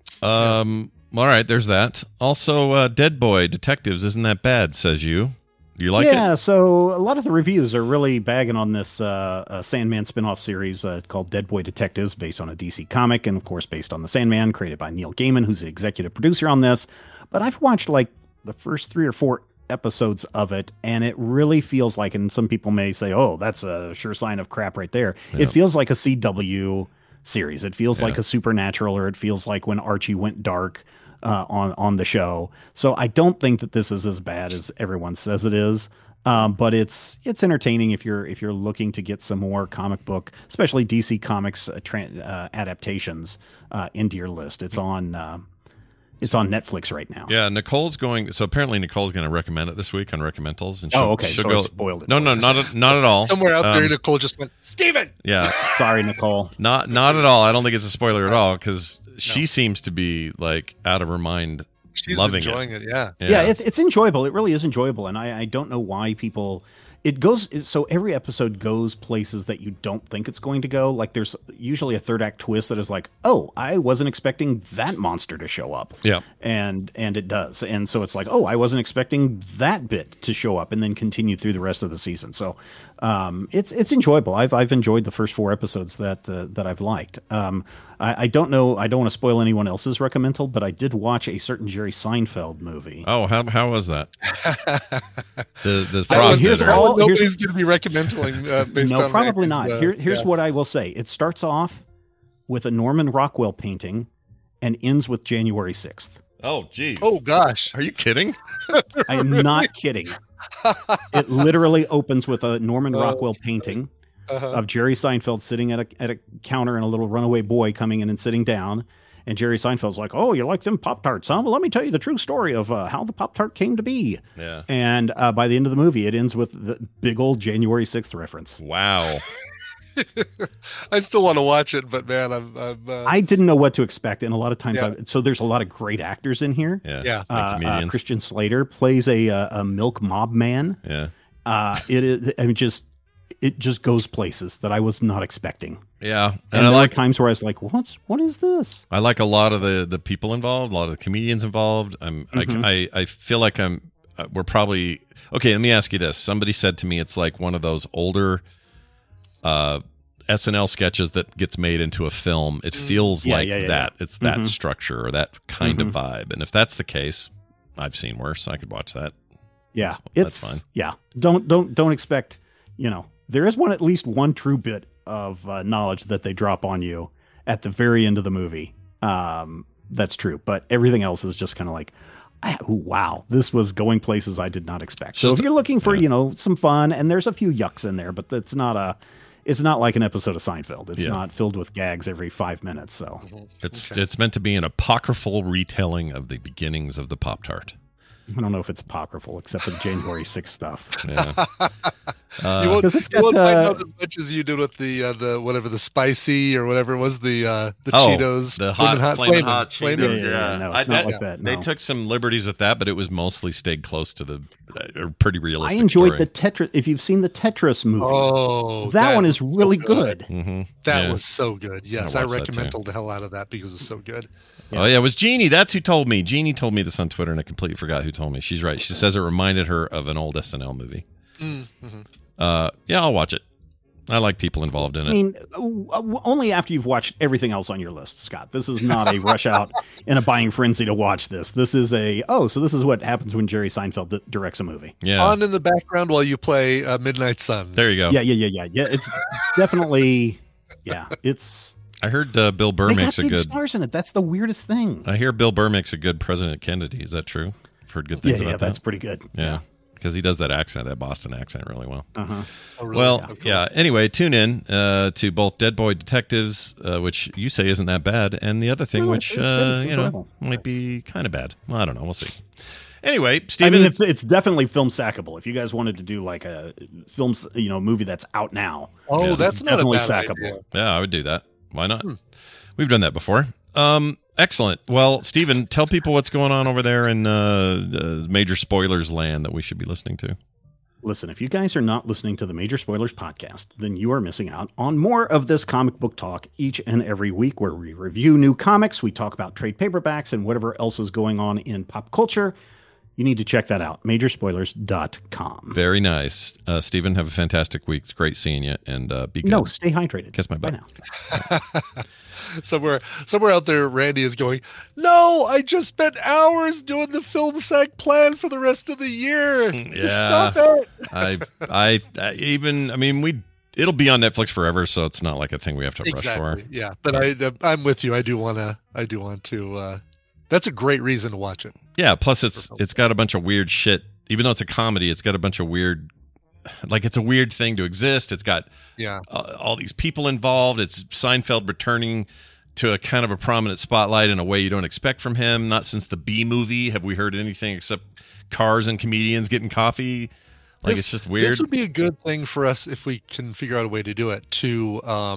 All right, there's that. Also, Dead Boy Detectives isn't that bad, says you. Do you like it? Yeah, so a lot of the reviews are really bagging on this Sandman spin-off series called Dead Boy Detectives, based on a DC comic, and of course based on the Sandman, created by Neil Gaiman, who's the executive producer on this. But I've watched like the first 3 or 4 episodes of it, and it really feels like, and some people may say, oh, that's a sure sign of crap right there. Yeah. It feels like a CW series. It feels like a Supernatural, or it feels like when Archie went dark on the show. So I don't think that this is as bad as everyone says it is. But it's entertaining if you're looking to get some more comic book, especially DC Comics adaptations into your list. It's on Netflix right now. Yeah, Nicole's going. So apparently Nicole's going to recommend it this week on Recommendals. And okay. she'll So go. I spoiled it. No, not at all. Somewhere out there, Nicole just went, Steven! Yeah. Sorry, Nicole. Not at all. I don't think it's a spoiler at all because she seems to be like out of her mind. She's loving enjoying it. Yeah. Yeah, it's enjoyable. It really is enjoyable, and I don't know why people. It goes so every episode goes places that you don't think it's going to go. Like there's usually a third act twist that is like, oh, I wasn't expecting that monster to show up. Yeah, and it does, and so it's like, oh, I wasn't expecting that bit to show up, and then continue through the rest of the season. So it's enjoyable. I've enjoyed the first 4 episodes that I've liked. I don't know. I don't want to spoil anyone else's recommendal, but I did watch a certain Jerry Seinfeld movie. Oh, how was that? the Frost Nobody's going to be recommending based on no, probably not. Here's yeah. what I will say. It starts off with a Norman Rockwell painting and ends with January 6th. Oh, geez. Oh, gosh. Are you kidding? I am not kidding. It literally opens with a Norman Rockwell painting of Jerry Seinfeld sitting at a counter and a little runaway boy coming in and sitting down. And Jerry Seinfeld's like, oh, you like them Pop-Tarts, huh? Well, let me tell you the true story of how the Pop-Tart came to be. Yeah. And by the end of the movie, it ends with the big old January 6th reference. Wow. I still want to watch it, but man, I didn't know what to expect. And a lot of times, Yeah. so there's a lot of great actors in here. Yeah. Like comedians. Christian Slater plays a milk mob man. Yeah. It just goes places that I was not expecting. Yeah, and I like times where I was like, "What is this?" I like a lot of the people involved, a lot of the comedians involved. I feel like we're probably okay. Let me ask you this: somebody said to me, it's like one of those older SNL sketches that gets made into a film. It feels like that. It's that structure or that kind of vibe. And if that's the case, I've seen worse. I could watch that. Yeah, that's fine. Yeah, don't expect. There is at least one true bit of knowledge that they drop on you at the very end of the movie. That's true, but everything else is just kind of like, wow, this was going places I did not expect. So if you're looking for some fun, and there's a few yucks in there, but it's not like an episode of Seinfeld. It's not filled with gags every 5 minutes. So it's meant to be an apocryphal retelling of the beginnings of the Pop-Tart. I don't know if it's apocryphal, except for the January 6th stuff. Yeah. You won't it's got, find out as much as you did with the whatever the spicy or whatever it was the Cheetos, the flaming hot Cheetos. Yeah, no, it's not like that. No. They took some liberties with that, but it was mostly stayed close to the pretty realistic. I enjoyed story. the Tetris. If you've seen the Tetris movie, that one is really good. Mm-hmm. That was so good. Yes, I watched that recommend too. the hell out of that because it's so good. Oh yeah, it was Jeannie. That's who told me. Jeannie told me this on Twitter, and I completely forgot who told me. She's right. She says it reminded her of an old SNL movie. Mm-hmm. Yeah, I'll watch it. I like people involved in it. I mean, only after you've watched everything else on your list, Scott. This is not a rush out in a buying frenzy to watch this. This is so this is what happens when Jerry Seinfeld directs a movie. Yeah. On in the background while you play Midnight Suns. There you go. Yeah. It's definitely, it's. I heard Bill Burr They makes got a big good. stars in it. That's the weirdest thing. I hear Bill Burr makes a good President Kennedy. Is that true? I've heard good things about that. That's pretty good. Yeah. Because he does that accent, that Boston accent, really well. Uh-huh. Oh, really? Well, yeah. Anyway, tune in to both Dead Boy Detectives, which you say isn't that bad, and the other thing, which it's good. It's enjoyable. might be kind of bad. Well, I don't know. We'll see. Anyway, I Steven, mean, it's definitely film sackable. If you guys wanted to do like a film, movie that's out now. Oh, Yeah. that's it's not a definitely bad sackable. idea. yeah, I would do that. Why not? We've done that before. Excellent. Well, Steven, tell people what's going on over there in Major Spoilers land that we should be listening to. Listen, if you guys are not listening to the Major Spoilers podcast, then you are missing out on more of this comic book talk each and every week where we review new comics, we talk about trade paperbacks, and whatever else is going on in pop culture. You need to check that out, majorspoilers.com. Very nice. Steven, have a fantastic week. It's great seeing you, and be good. No, stay hydrated. Kiss my butt. Bye now. Somewhere out there, Randy is going, no, I just spent hours doing the film sack plan for the rest of the year. Just stop it. It'll be on Netflix forever, so it's not like a thing we have to rush Exactly. for. Yeah, but I'm with you. I do want to. That's a great reason to watch it. Yeah. Plus, it's got a bunch of weird shit. Even though it's a comedy, it's got a bunch of weird. Like, it's a weird thing to exist. It's got all these people involved. It's Seinfeld returning to a kind of a prominent spotlight in a way you don't expect from him. Not since the B movie have we heard anything except cars and comedians getting coffee. Like, it's just weird. This would be a good thing for us if we can figure out a way to do it, to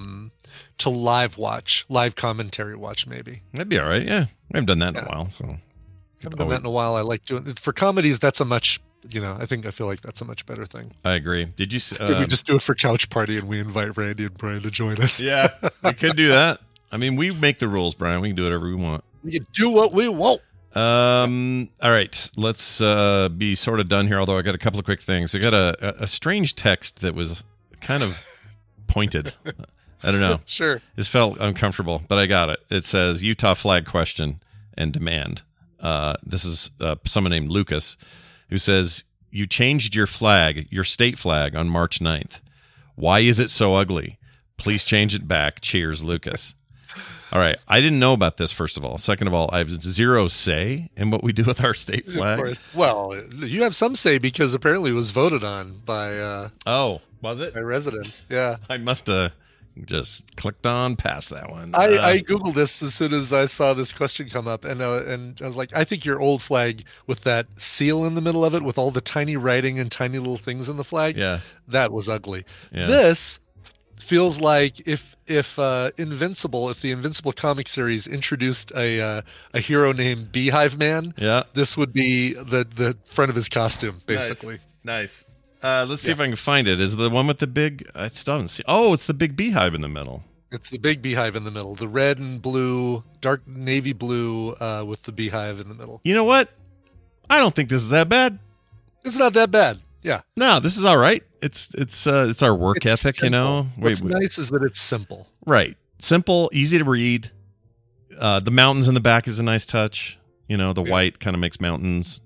live commentary watch, maybe. That'd be all right. Yeah. We haven't done that in a while. So haven't done that in a while. I like doing it for comedies. That's a much, I feel like that's a much better thing. I agree. Did you? If we just do it for Couch Party and we invite Randy and Brian to join us. Yeah, we could do that. I mean, we make the rules, Brian. We can do whatever we want. We can do what we want. All right, let's be sort of done here. Although I got a couple of quick things. I got a strange text that was kind of pointed. I don't know. Sure. This felt uncomfortable, but I got it. It says Utah flag question and demand. This is someone named Lucas who says, you changed your flag, your state flag, on March 9th. Why is it so ugly? Please change it back. Cheers, Lucas. All right. I didn't know about this, first of all. Second of all, I have zero say in what we do with our state flag. Of course. Well, you have some say because apparently it was voted on by was it? By residents. Yeah. I must have just clicked on past that one. I Googled this as soon as I saw this question come up, and I was like, I think your old flag with that seal in the middle of it with all the tiny writing and tiny little things in the flag, that was ugly. Yeah. This feels like if the Invincible comic series introduced a hero named Beehive Man, this would be the front of his costume, basically. Nice. Let's see if I can find it. Is it the one with the big? I still haven't seen. Oh, it's the big beehive in the middle. It's the big beehive in the middle. The red and blue, dark navy blue, with the beehive in the middle. You know what? I don't think this is that bad. It's not that bad. Yeah. No, this is all right. It's our work ethic, simple. What's nice is that it's simple. Right. Simple, easy to read. The mountains in the back is a nice touch. The white kind of makes mountains.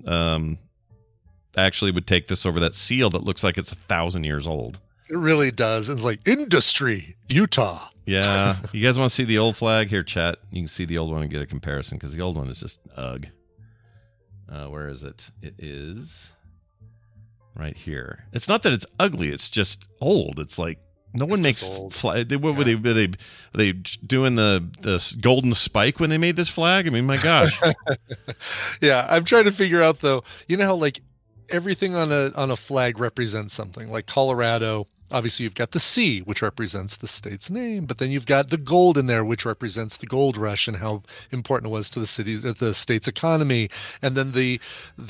I actually would take this over that seal that looks like it's 1,000 years old. It really does. It's like industry, Utah. Yeah. You guys want to see the old flag? Here, chat. You can see the old one and get a comparison because the old one is just ugh. Where is it? It is right here. It's not that it's ugly. It's just old. It's like No one makes flag. Were they doing the golden spike when they made this flag? I mean, my gosh. Yeah, I'm trying to figure out though. You know how like everything on a flag represents something. Like Colorado, obviously you've got the C, which represents the state's name, but then you've got the gold in there, which represents the gold rush and how important it was to the state's economy. And then the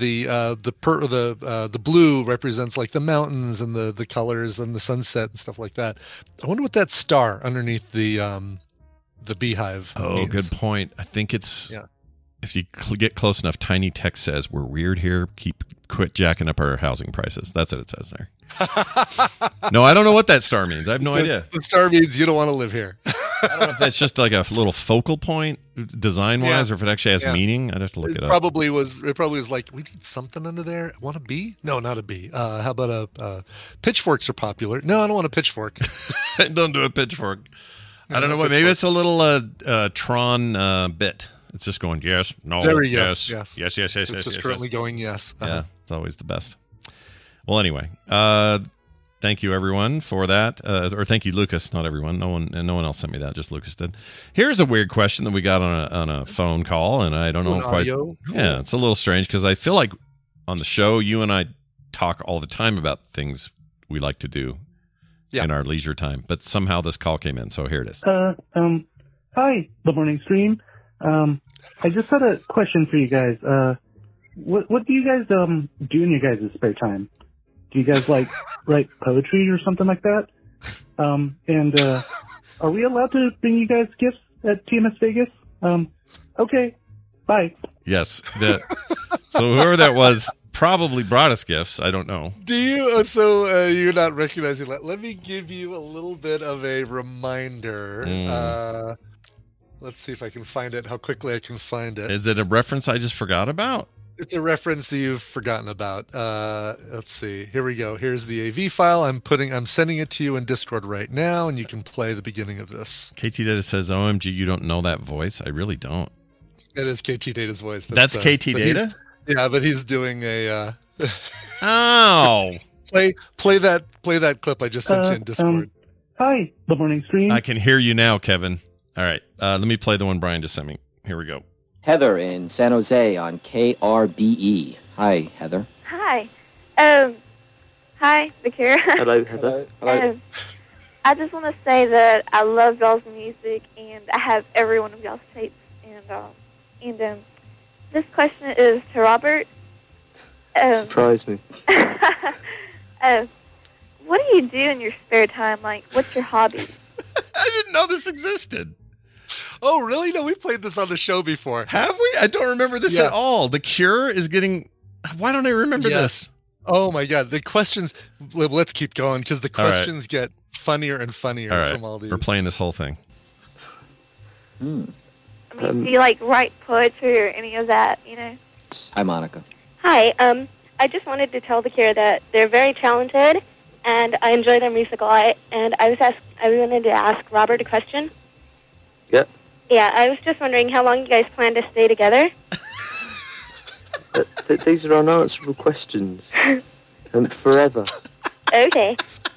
blue represents like the mountains and the colors and the sunset and stuff like that. I wonder what that star underneath the beehive means. Good point. I think it's if you get close enough, tiny text says we're weird here. Quit jacking up our housing prices. That's what it says there. No, I don't know what that star means. I have no idea. The star means you don't want to live here. I don't know if that's just like a little focal point design-wise, or if it actually has meaning. I'd have to look it up. It probably was like, we need something under there. Want a bee? No, not a bee. How about pitchforks are popular? No, I don't want a pitchfork. Don't do a pitchfork. I don't know what. Maybe it's a little Tron bit. It's just going yes, no, there we go. Yes. It's just currently going yes. Yeah, it's always the best. Well, anyway, thank you everyone for that, or thank you, Lucas. Not everyone, no one else sent me that. Just Lucas did. Here's a weird question that we got on a phone call, and I don't know quite. Audio? Yeah, it's a little strange because I feel like on the show you and I talk all the time about things we like to do in our leisure time, but somehow this call came in, so here it is. Hi, the morning stream. I just had a question for you guys. What do you guys do in your guys' spare time? Do you guys like write poetry or something like that? And are we allowed to bring you guys gifts at TMS Vegas? Okay, bye. Yes. So whoever that was probably brought us gifts. I don't know. Do you? So you're not recognizing that. Let me give you a little bit of a reminder. Let's see if I can find it, how quickly I can find it. Is it a reference I just forgot about? It's a reference that you've forgotten about. Let's see. Here we go. Here's the AV file. I'm sending it to you in Discord right now, and you can play the beginning of this. KT Data says, OMG, you don't know that voice? I really don't. It is KT Data's voice. That's KT Data? Yeah, but he's doing a... Oh! Play that clip I just sent you in Discord. Hi, the morning stream. I can hear you now, Kevin. All right, let me play the one Brian just sent me. Here we go. Heather in San Jose on KRBE. Hi, Heather. Hi. Hi, the Cure. Hello, Heather. Hello. I just want to say that I love y'all's music, and I have every one of y'all's tapes. And this question is to Robert. Surprise me. What do you do in your spare time? Like, what's your hobby? I didn't know this existed. Oh, really? No, we played this on the show before. Have we? I don't remember this at all. The Cure is getting... Why don't I remember this? Oh, my God. The questions... Let's keep going, because the questions get funnier and funnier from all these. We're playing this whole thing. I mean, do you, like, write poetry or any of that, you know? Hi, Monica. Hi. I just wanted to tell the Cure that they're very talented, and I enjoy their music a lot, and I wanted to ask Robert a question. Yeah. Yeah, I was just wondering how long you guys plan to stay together. These are unanswerable questions. Forever. Okay.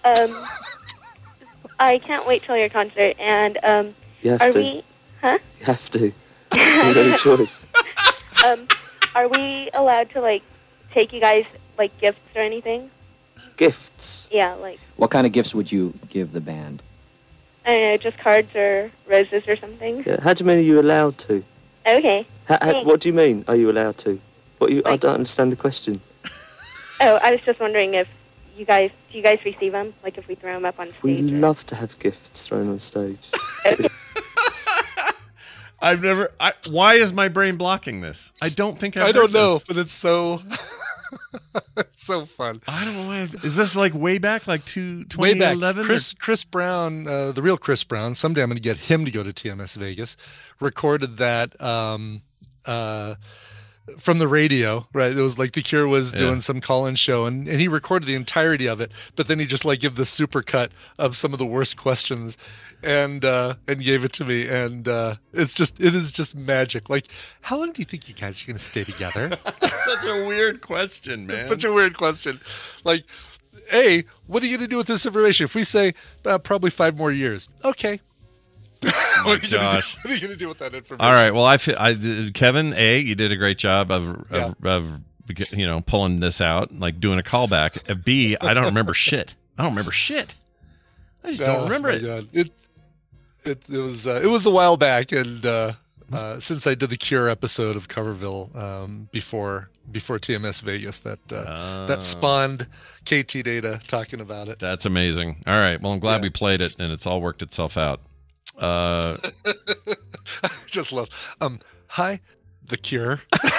I can't wait till your concert, and you have are to. we? Huh? You have to. You have no choice. Are we allowed to like take you guys like gifts or anything? Gifts? Yeah, like. What kind of gifts would you give the band? I don't know, just cards or roses or something. Yeah. How do you mean are you allowed to? Okay. What do you mean, are you allowed to? I don't understand the question. Oh, I was just wondering if do you guys receive them? Like if we throw them up on stage? We love to have gifts thrown on stage. Why is my brain blocking this? I don't think I don't know, but it's so... it's so fun. I don't know why. Is this like way back, like 2011? Chris Brown, the real Chris Brown, someday I'm going to get him to go to TMS Vegas, recorded that from the radio, right? It was like the Cure was doing some call-in show, and he recorded the entirety of it, but then he just like gave the super cut of some of the worst questions and gave it to me, and it is just magic. Like, how long do you think you guys are going to stay together? Such a weird question, man. It's such a weird question. Like, what are you going to do with this information? If we say probably 5 more years, okay. Oh my gosh. What are you going to do with that information? All right. Well, Kevin, you did a great job of pulling this out, like doing a callback. B, I don't remember shit. I just don't remember it. God. It was a while back, and since I did the Cure episode of Coverville before TMS Vegas, that spawned KT Data talking about it. That's amazing. All right. Well, I'm glad we played it, and it's all worked itself out. I just love. Hi, the Cure.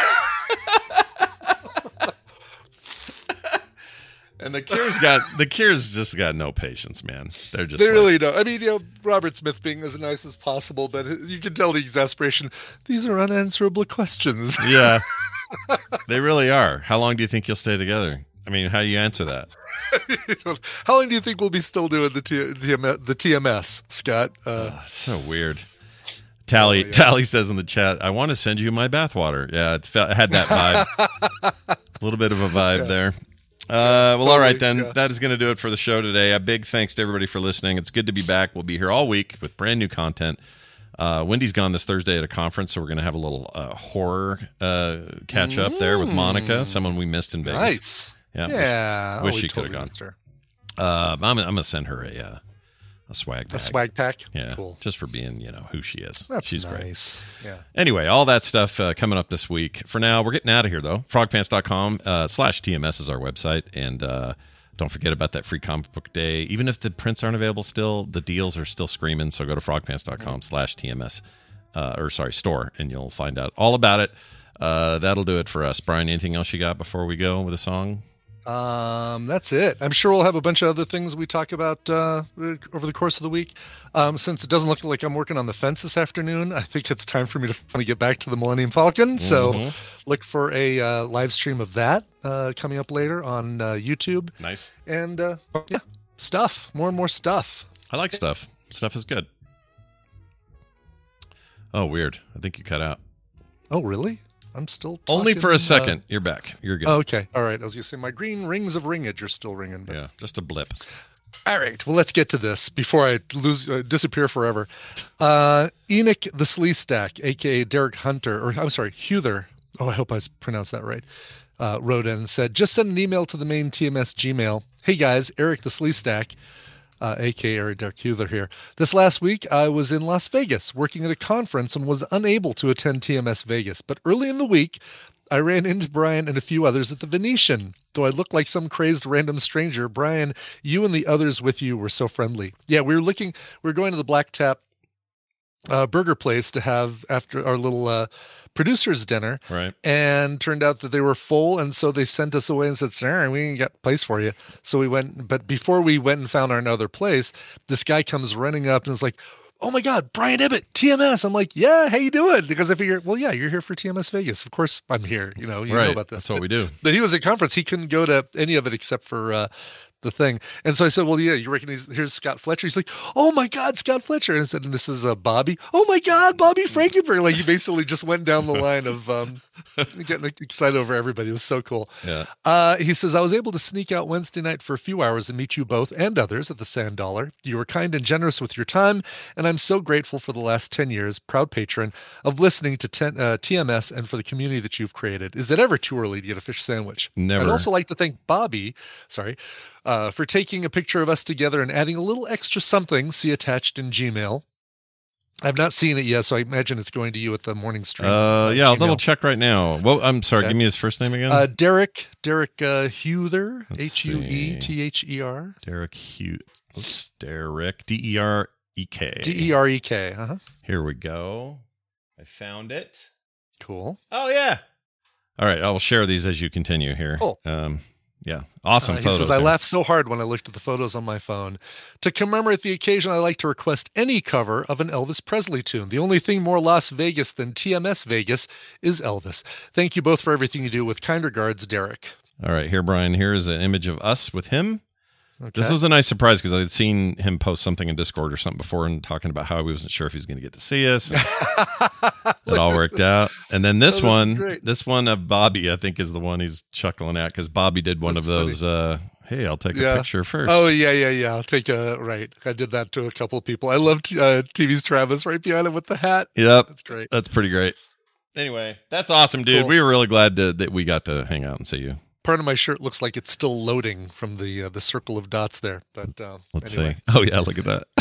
And the Cure's just got no patience, man. They really don't. I mean, Robert Smith being as nice as possible, but you can tell the exasperation. These are unanswerable questions. Yeah, they really are. How long do you think you'll stay together? I mean, how do you answer that? How long do you think we'll be still doing the TMS, Scott? So weird. Tally says in the chat, I want to send you my bathwater. Yeah, it had that vibe. A little bit of a vibe there. Well, all right, then. Yeah. That is going to do it for the show today. A big thanks to everybody for listening. It's good to be back. We'll be here all week with brand new content. Wendy's gone this Thursday at a conference, so we're going to have a little horror catch up there with Monica, someone we missed in Vegas. Nice. Yeah. Wish she could have gone. I'm going to send her a swag bag. A swag pack? Yeah. Cool. Just for being, who she is. She's nice. Great. Yeah. Anyway, all that stuff coming up this week. For now, we're getting out of here, though. Frogpants.com/TMS is our website. And don't forget about that free comic book day. Even if the prints aren't available still, the deals are still screaming. So go to frogpants.com/TMS, store, and you'll find out all about it. That'll do it for us. Brian, anything else you got before we go with a song? That's it. I'm sure we'll have a bunch of other things we talk about over the course of the week. Since it doesn't look like I'm working on the fence this afternoon, I think it's time for me to finally get back to the Millennium Falcon. So look for a live stream of that coming up later on YouTube. Nice. And stuff. More and more stuff. I like stuff. Stuff is good. Oh, weird. I think you cut out. Oh, really? I'm still talking, only for a second. You're back. You're good. Okay. All right. I was going to say my green rings of ringage are still ringing. But... Yeah, just a blip. All right. Well, let's get to this before I disappear forever. Enoch the Sleestack, a.k.a. Derek Hunter, or I'm sorry, Huther. Oh, I hope I pronounced that right. Wrote in and said, just send an email to the main TMS Gmail. Hey, guys, Eric the Sleestack. A.k.a. Derek Huther here. This last week, I was in Las Vegas working at a conference and was unable to attend TMS Vegas. But early in the week, I ran into Brian and a few others at the Venetian. Though I looked like some crazed random stranger, Brian, you and the others with you were so friendly. Yeah, we were going to the Black Tap burger place to have after our little producer's dinner, right? And turned out that they were full, and so they sent us away and said, "Sarah, we ain't got a place for you." So we went, but before we went and found our another place, this guy comes running up and is like, "Oh my God, Brian Ibbott, TMS!" I'm like, "Yeah, how you doing?" Because I figure, well, yeah, you're here for TMS Vegas. Of course, I'm here. You know about this. That's what we do. But he was at conference. He couldn't go to any of it except for the thing. And so I said, well, yeah, you reckon here's Scott Fletcher? He's like, oh my God, Scott Fletcher. And I said, and this is Bobby. Oh my God, Bobby Frankenberg. Like he basically just went down the line of getting excited over everybody. It was so cool. Yeah. He says, I was able to sneak out Wednesday night for a few hours and meet you both and others at the Sand Dollar. You were kind and generous with your time, and I'm so grateful for the last 10 years, proud patron of listening to TMS and for the community that you've created. Is it ever too early to get a fish sandwich? Never. I'd also like to thank Bobby, for taking a picture of us together and adding a little extra something, see attached in Gmail. I've not seen it yet, so I imagine it's going to you at the morning stream. Yeah, I'll double check right now. Well, I'm sorry, give me his first name again. Derek Huther, Huether. Derek Hugh. Oops, Derek, D-E-R-E-K. D-E-R-E-K, Here we go. I found it. Cool. Oh, yeah. All right, I'll share these as you continue here. Cool. Yeah, awesome photos. He says, I laughed so hard when I looked at the photos on my phone. To commemorate the occasion, I like to request any cover of an Elvis Presley tune. The only thing more Las Vegas than TMS Vegas is Elvis. Thank you both for everything you do. With kind regards, Derek. All right, here, Brian, here is an image of us with him. Okay. This was a nice surprise because I had seen him post something in Discord or something before and talking about how he wasn't sure if he was going to get to see us. It all worked out. And then this one of Bobby, I think, is the one he's chuckling at because Bobby did one of those Hey, I'll take a picture first. Oh, yeah. I'll take right. I did that to a couple of people. I love TV's Travis right behind him with the hat. Yep. That's great. That's pretty great. Anyway, that's awesome, dude. Cool. We were really glad that we got to hang out and see you. Part of my shirt looks like it's still loading from the circle of dots there. But let's anyway. see. Oh, yeah, look at that.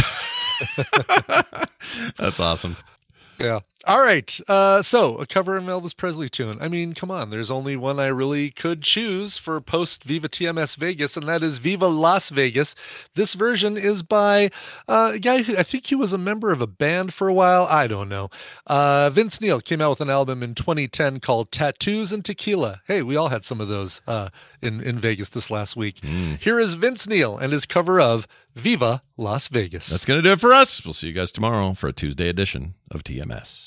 That's awesome. Yeah. All right. So a cover of an Elvis Presley tune. I mean, come on. There's only one I really could choose for post Viva TMS Vegas, and that is Viva Las Vegas. This version is by a guy who I think he was a member of a band for a while. I don't know. Vince Neil came out with an album in 2010 called Tattoos and Tequila. Hey, we all had some of those in Vegas this last week. Here is Vince Neil and his cover of Viva Las Vegas. That's going to do it for us. We'll see you guys tomorrow for a Tuesday edition of TMS.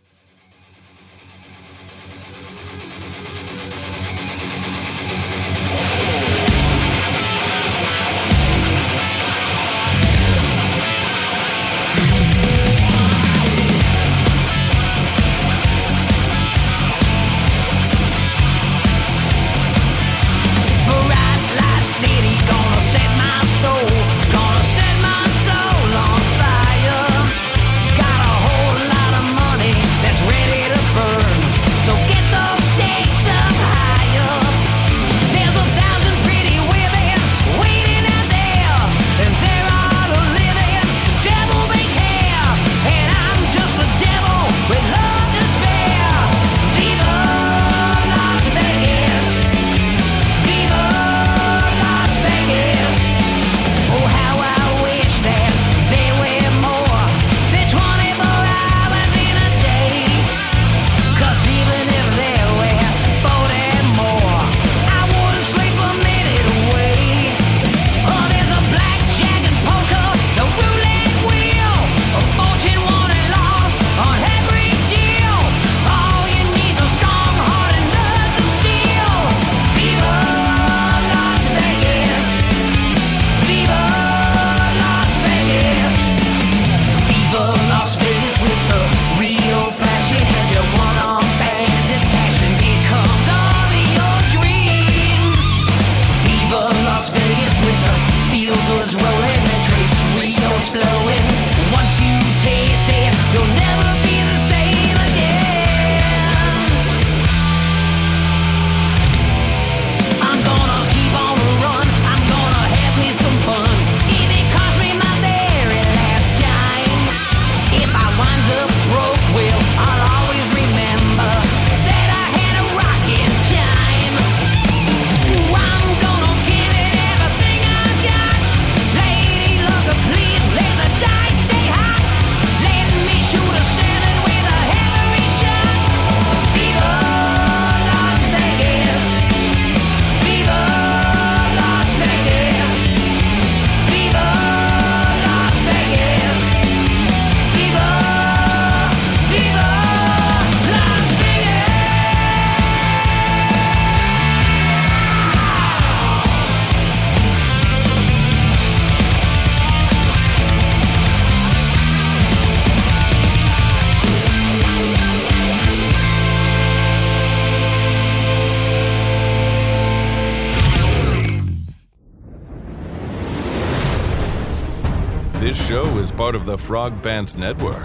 This show is part of the Frog Pants Network.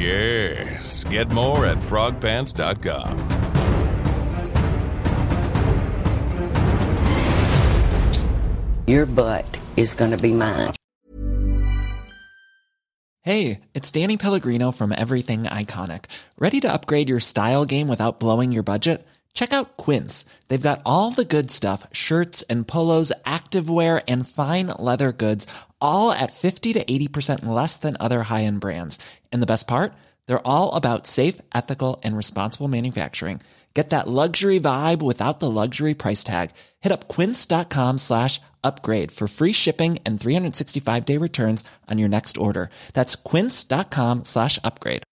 Yes. Get more at frogpants.com. Your butt is going to be mine. Hey, it's Danny Pellegrino from Everything Iconic. Ready to upgrade your style game without blowing your budget? Check out Quince. They've got all the good stuff, shirts and polos, activewear, and fine leather goods, all at 50 to 80% less than other high-end brands. And the best part? They're all about safe, ethical, and responsible manufacturing. Get that luxury vibe without the luxury price tag. Hit up quince.com/upgrade for free shipping and 365-day returns on your next order. That's quince.com/upgrade.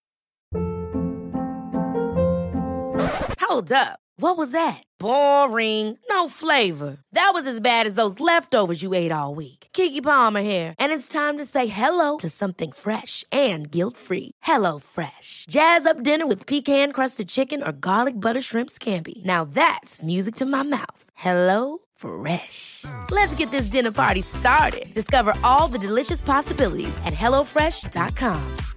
Hold up. What was that? Boring. No flavor. That was as bad as those leftovers you ate all week. Keke Palmer here. And it's time to say hello to something fresh and guilt-free. Hello Fresh. Jazz up dinner with pecan-crusted chicken or garlic butter shrimp scampi. Now that's music to my mouth. Hello Fresh. Let's get this dinner party started. Discover all the delicious possibilities at HelloFresh.com.